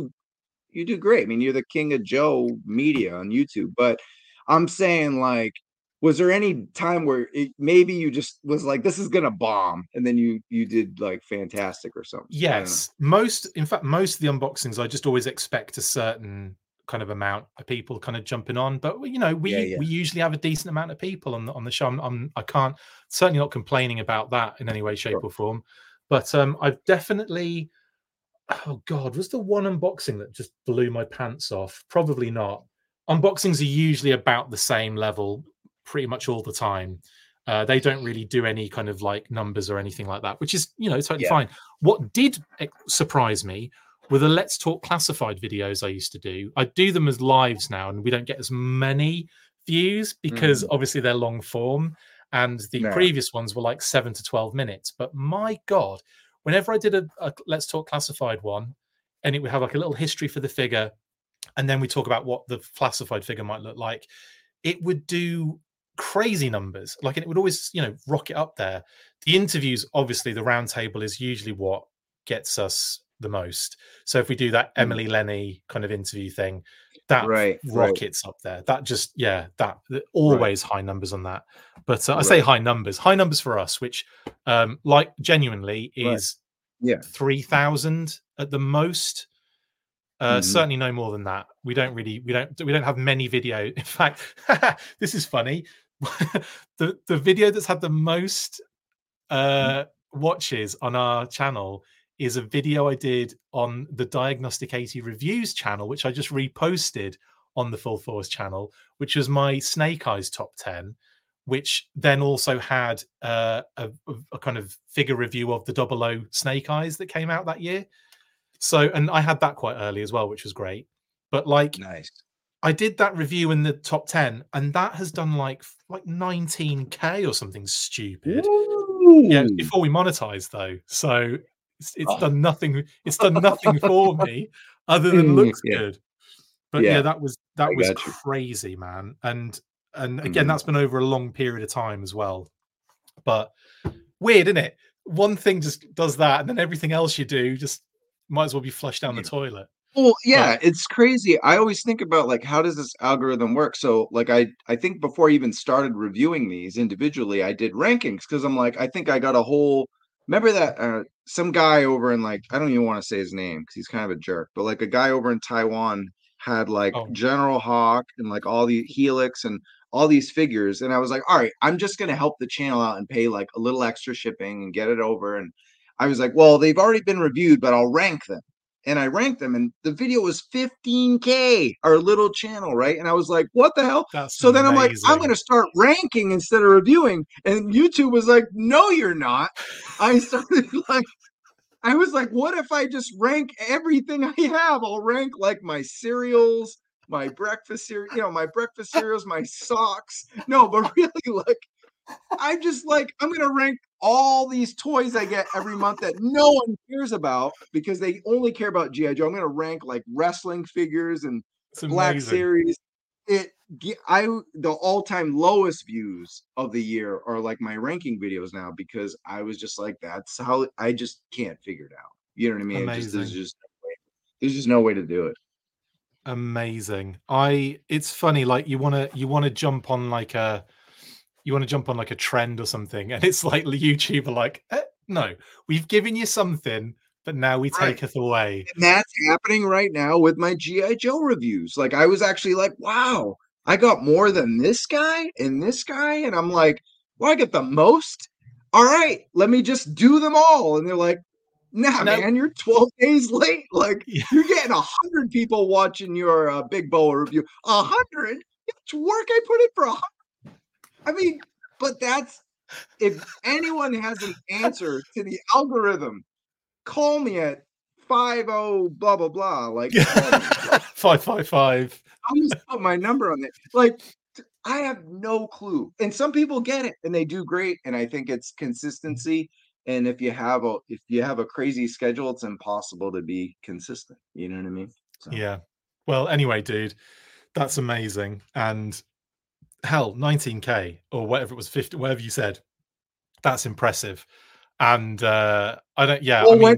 [SPEAKER 2] you do great. I mean, you're the king of Joe media on YouTube, but I'm saying, like, was there any time where maybe you just was like, this is gonna bomb, and then you did like fantastic or something? I don't know.
[SPEAKER 1] Yes, in fact, most of the unboxings, I just always expect a certain kind of amount of people kind of jumping on. But you know,
[SPEAKER 2] Yeah, yeah,
[SPEAKER 1] we usually have a decent amount of people on the show. I can't certainly not complaining about that in any way, shape,
[SPEAKER 2] sure.
[SPEAKER 1] or form. But I've definitely, oh God, was the one unboxing that just blew my pants off? Probably not. Unboxings are usually about the same level pretty much all the time. They don't really do any kind of like numbers or anything like that, which is, you know, totally
[SPEAKER 2] Yeah.
[SPEAKER 1] fine. What did surprise me were the Let's Talk Classified videos I used to do. I do them as lives now, and we don't get as many views because obviously they're long form, and the
[SPEAKER 2] Yeah.
[SPEAKER 1] previous ones were like 7 to 12 minutes. But my God, whenever I did a Let's Talk Classified one, and it would have like a little history for the figure, and then we talk about what the classified figure might look like, it would do crazy numbers. Like, and it would always, you know, rocket up there. The interviews, obviously, the round table is usually what gets us the most. So if we do that Emily Lenny kind of interview thing, that
[SPEAKER 2] Right,
[SPEAKER 1] rockets up there. That just, yeah, that always high numbers on that. But I say high numbers for us, which like genuinely is 3,000 at the most. Certainly no more than that. We don't have many video. In fact, this is funny. the video that's had the most watches on our channel is a video I did on the Diagnostic 80 Reviews channel, which I just reposted on the Full Force channel, which was my Snake Eyes top 10, which then also had a kind of figure review of the 00 Snake Eyes that came out that year. So, and I had that quite early as well, which was great. But like,
[SPEAKER 2] nice.
[SPEAKER 1] I did that review in the top 10, and that has done like 19K or something stupid.
[SPEAKER 2] Ooh.
[SPEAKER 1] Yeah, before we monetized though. So it's done nothing. It's done nothing for me other than looks good. But yeah, that was crazy, man. And again, that's been over a long period of time as well. But weird, isn't it? One thing just does that, and then everything else you do just might as well be flushed down the toilet.
[SPEAKER 2] Well, yeah, it's crazy. I always think about like, how does this algorithm work? So like, I think before I even started reviewing these individually, I did rankings, because I'm like, I think I got a whole, remember that some guy over in, like, I don't even want to say his name because he's kind of a jerk, but like a guy over in Taiwan had like General Hawk and like all the Helix and all these figures. And I was like, all right, I'm just going to help the channel out and pay like a little extra shipping and get it over. And I was like, well, they've already been reviewed, but I'll rank them. And I ranked them, and the video was 15K, our little channel, right? And I was like, what the hell? So then I'm like, I'm going to start ranking instead of reviewing. And YouTube was like, no, you're not. I started like, I was like, what if I just rank everything I have? I'll rank like my cereals, my breakfast cereal, you know, my breakfast cereals, my socks. No, but really, like, I'm just like, I'm going to rank all these toys I get every month that no one cares about because they only care about G.I. Joe. I'm going to rank like wrestling figures and Black Series. the all-time lowest views of the year are like my ranking videos now, because I was just like, that's how I just can't figure it out. You know what I mean?
[SPEAKER 1] Amazing.
[SPEAKER 2] There's just no way to do it.
[SPEAKER 1] Amazing. It's funny, like you want to jump on like a trend or something, and it's like YouTube are like, no, we've given you something, but now we take it away.
[SPEAKER 2] And that's happening right now with my GI Joe reviews. Like, I was actually like, wow, I got more than this guy and this guy, and I'm like, well, I get the most. All right, let me just do them all. And they're like, nah,
[SPEAKER 1] No.
[SPEAKER 2] man, you're 12 days late. Like, you're getting 100 people watching your Big Boa review. 100? It's work I put in for 100. I mean, but that's, if anyone has an answer to the algorithm, call me at 50 blah blah blah. Like
[SPEAKER 1] 555.
[SPEAKER 2] I'm just put my number on it. Like, I have no clue. And some people get it and they do great. And I think it's consistency. And if you have a crazy schedule, it's impossible to be consistent. You know what I mean?
[SPEAKER 1] So. Yeah. Well, anyway, dude, that's amazing. And hell, 19K or whatever it was, 50, whatever you said, that's impressive. And I don't. Yeah, well,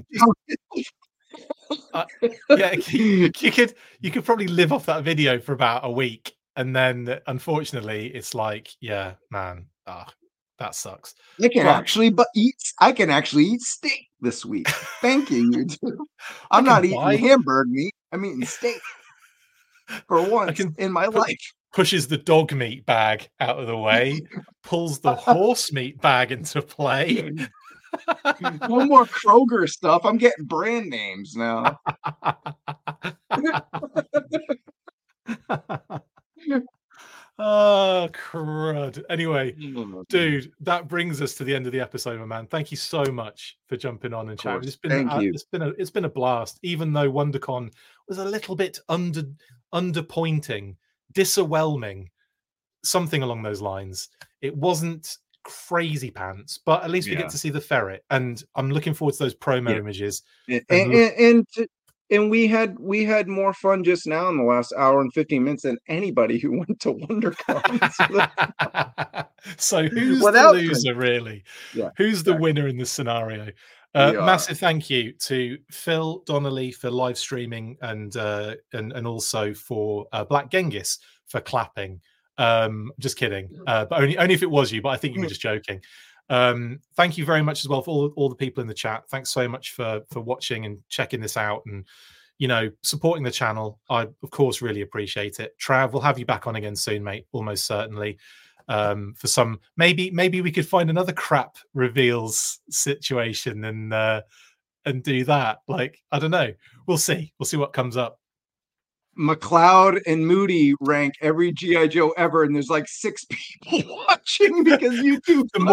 [SPEAKER 1] I mean, yeah, you could probably live off that video for about a week, and then unfortunately, it's like, yeah, man, that sucks.
[SPEAKER 2] I can actually eat steak this week. Thank you, YouTube. I'm not eating hamburger meat. I'm eating steak for once in my life.
[SPEAKER 1] Pushes the dog meat bag out of the way, pulls the horse meat bag into play.
[SPEAKER 2] No more Kroger stuff. I'm getting brand names now.
[SPEAKER 1] Oh, crud. Anyway, dude, that brings us to the end of the episode, my man. Thank you so much for jumping on and chatting. It's been a blast, even though WonderCon was a little bit underpointing, disoverwhelming, something along those lines. It wasn't crazy pants, but at least we get to see the ferret, and I'm looking forward to those promo images.
[SPEAKER 2] And we had more fun just now in the last hour and 15 minutes than anybody who went to WonderCon.
[SPEAKER 1] So who's the loser, really? Yeah, who's the winner in this scenario? Massive thank you to Phil Donnelly for live streaming, and also for Black Genghis for clapping. Just kidding, but only if it was you, but I think you were just joking. Thank you very much as well for all the people in the chat. Thanks so much for watching and checking this out, and supporting the channel. I of course really appreciate it. Trav, we'll have you back on again soon, mate, almost certainly. For some, maybe we could find another crap reveals situation and do that. Like, I don't know, we'll see what comes up.
[SPEAKER 2] McLeod and Moody rank every GI Joe ever, and there's like 6 people watching because YouTube.
[SPEAKER 1] The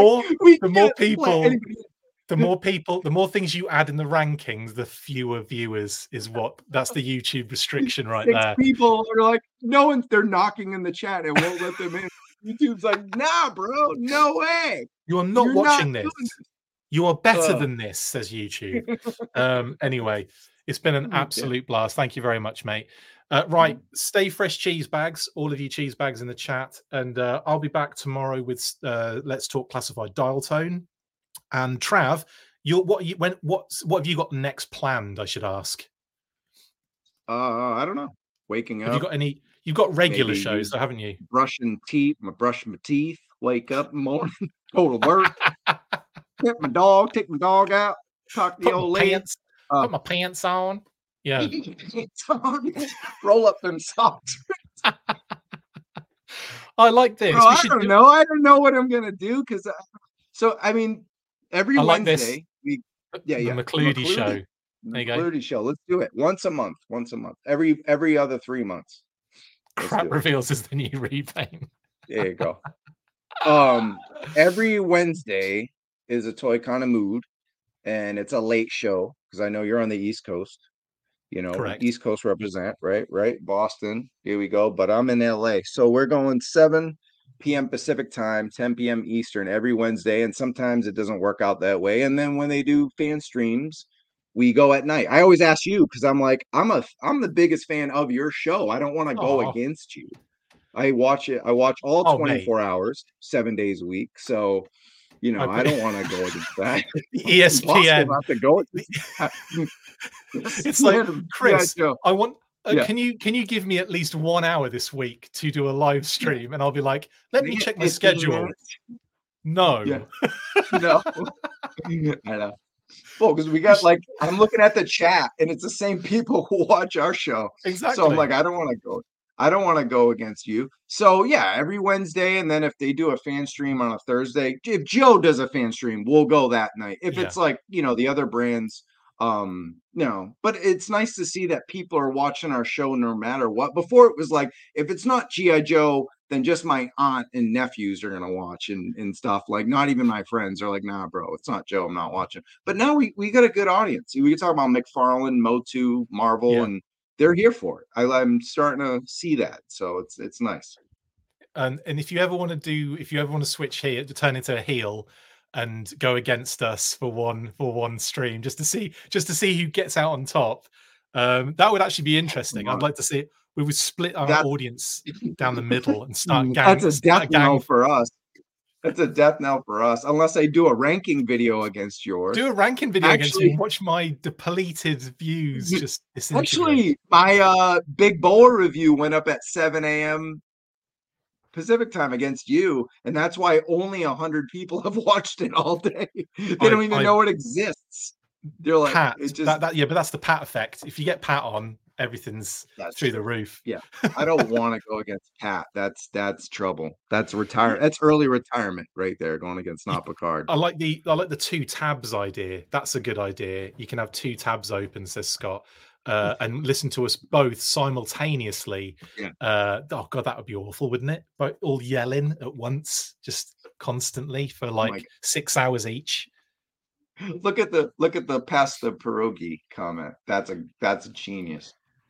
[SPEAKER 1] more things you add in the rankings, the fewer viewers is what. That's the YouTube restriction right there.
[SPEAKER 2] 6 people are like, they're knocking in the chat and won't let them in. YouTube's like, nah, bro, no way.
[SPEAKER 1] You are not watching this. You are better than this, says YouTube. Anyway, it's been an absolute blast. Thank you very much, mate. Right, stay fresh, cheese bags, all of you cheese bags in the chat, and I'll be back tomorrow with Let's Talk Classified Dial Tone. And Trav, what have you got next planned? I should ask.
[SPEAKER 2] I don't know. Waking up.
[SPEAKER 1] Have you got any? You've got regular shows, though, haven't you?
[SPEAKER 2] Brush my teeth. Wake up in the morning. Go to work. Take my dog out. Talk to the old lady.
[SPEAKER 1] Put my pants on. Yeah.
[SPEAKER 2] Roll up them socks.
[SPEAKER 1] I like this.
[SPEAKER 2] I don't know. I don't know what I'm gonna do because. I mean, every Wednesday.
[SPEAKER 1] The McCludy show. There you go.
[SPEAKER 2] McCludy show. Let's do it once a month. Every other 3 months.
[SPEAKER 1] Crap reveals is the new repaint.
[SPEAKER 2] There you go. Every Wednesday is a Toy Kind of Mood, and it's a late show because I know you're on the East Coast.
[SPEAKER 1] Correct.
[SPEAKER 2] East Coast represent, right? Boston. Here we go. But I'm in LA. So we're going 7 p.m. Pacific time, 10 p.m. Eastern every Wednesday. And sometimes it doesn't work out that way. And then when they do fan streams, we go at night. I always ask you because I'm like, I'm the biggest fan of your show. I don't want to go against you. I watch it. I watch all
[SPEAKER 1] mate.
[SPEAKER 2] 24 hours, 7 days a week. So, I don't want to go against that.
[SPEAKER 1] ESPN.
[SPEAKER 2] Not to go.
[SPEAKER 1] It's like, Chris, I want. Can you give me at least 1 hour this week to do a live stream? And I'll be like, let me check my schedule.
[SPEAKER 2] Minutes.
[SPEAKER 1] No.
[SPEAKER 2] No. I know. Well, because we got I'm looking at the chat and it's the same people who watch our show.
[SPEAKER 1] Exactly.
[SPEAKER 2] So I'm like, I don't want to go. I don't want to go against you. So yeah, every Wednesday, and then if they do a fan stream on a Thursday, if Joe does a fan stream, we'll go that night. If it's the other brands, but it's nice to see that people are watching our show no matter what. Before it was like, if it's not G.I. Joe, then just my aunt and nephews are gonna watch and stuff. Like, not even my friends are like, nah, bro, it's not Joe, I'm not watching. But now we got a good audience. We can talk about McFarlane, Motu, Marvel, and they're here for it. I'm starting to see that, so it's nice.
[SPEAKER 1] And if you ever want to switch here to turn into a heel and go against us for one stream, just to see who gets out on top, that would actually be interesting. I'd like to see it. We would split our audience down the middle and start gang.
[SPEAKER 2] That's a death knell for us. That's a death knell for us, unless I do a ranking video against yours.
[SPEAKER 1] Do a ranking video against me. Watch my depleted views just
[SPEAKER 2] Actually, my Big Bowler review went up at 7 a.m. Pacific time against you, and that's why only 100 people have watched it all day. They don't even know it exists. They're like,
[SPEAKER 1] Pat, but that's the Pat effect. If you get Pat on, everything's through the roof.
[SPEAKER 2] Yeah, I don't want to go against Pat. That's trouble. That's early retirement right there, going against not Picard.
[SPEAKER 1] I like the 2 tabs idea. That's a good idea. You can have 2 tabs open, says Scott, and listen to us both simultaneously. Oh god, that would be awful, wouldn't it? But all yelling at once, just constantly for 6 hours each.
[SPEAKER 2] Look at the pasta pierogi comment. That's a genius.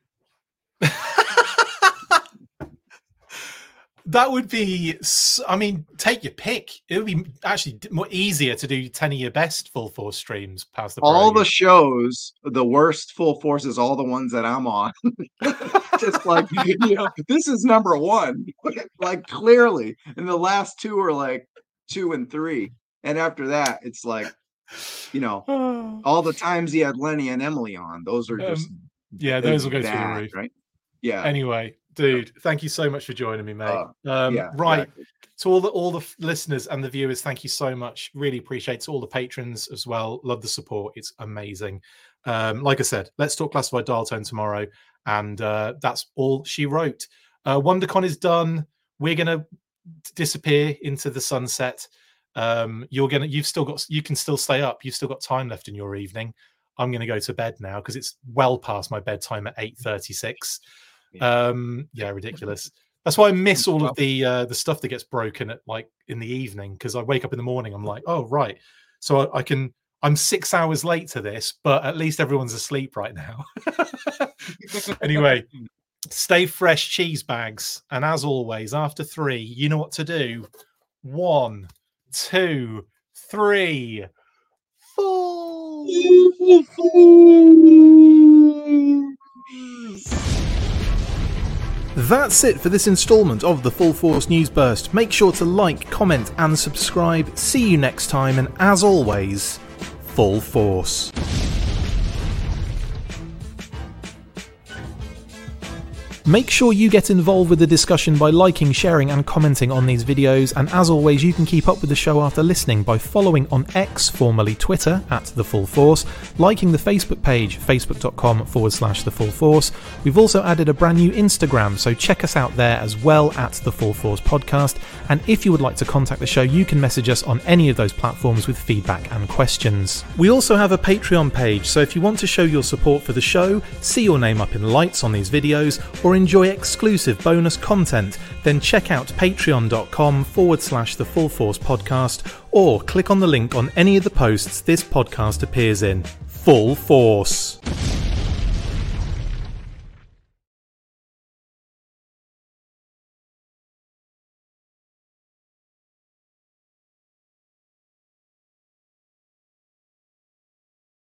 [SPEAKER 1] That would be, I mean, take your pick. It would be actually more easier to do 10 of your best Full Force streams past the
[SPEAKER 2] all the shows. The worst Full Force is all the ones that I'm on. Just like, this is number 1, like clearly, and the last 2 are like 2 and 3, and after that it's like, all the times he had Lenny and Emily on, those are just
[SPEAKER 1] those will go through the roof,
[SPEAKER 2] right? Yeah.
[SPEAKER 1] Anyway, dude, thank you so much for joining me, mate. Right. To all the listeners and the viewers, thank you so much. Really appreciate it. To all the patrons as well. Love the support. It's amazing. Like I said, let's talk Classified Dial Tone tomorrow, and that's all she wrote. WonderCon is done. We're gonna disappear into the sunset. You can still stay up. You've still got time left in your evening. I'm going to go to bed now because it's well past my bedtime at 8:36. Ridiculous. That's why I miss all of the stuff that gets broken at in the evening, because I wake up in the morning. I'm like, oh right, so I'm 6 hours late to this, but at least everyone's asleep right now. Anyway, stay fresh, cheese bags, and as always, after 3, you know what to do. 1, 2, 3, 4. That's it for this installment of the Full Force News Burst. Make sure to like, comment, and subscribe. See you next time, and as always, Full Force. Make sure you get involved with the discussion by liking, sharing and commenting on these videos, and as always you can keep up with the show after listening by following on X, formerly Twitter, @The Full Force, liking the Facebook page, facebook.com/The Full Force. We've also added a brand new Instagram, so check us out there as well, @The Full Force Podcast, and if you would like to contact the show you can message us on any of those platforms with feedback and questions. We also have a Patreon page, so if you want to show your support for the show, see your name up in lights on these videos, or enjoy exclusive bonus content, then check out patreon.com/The Full Force Podcast, or click on the link on any of the posts this podcast appears in. Full Force.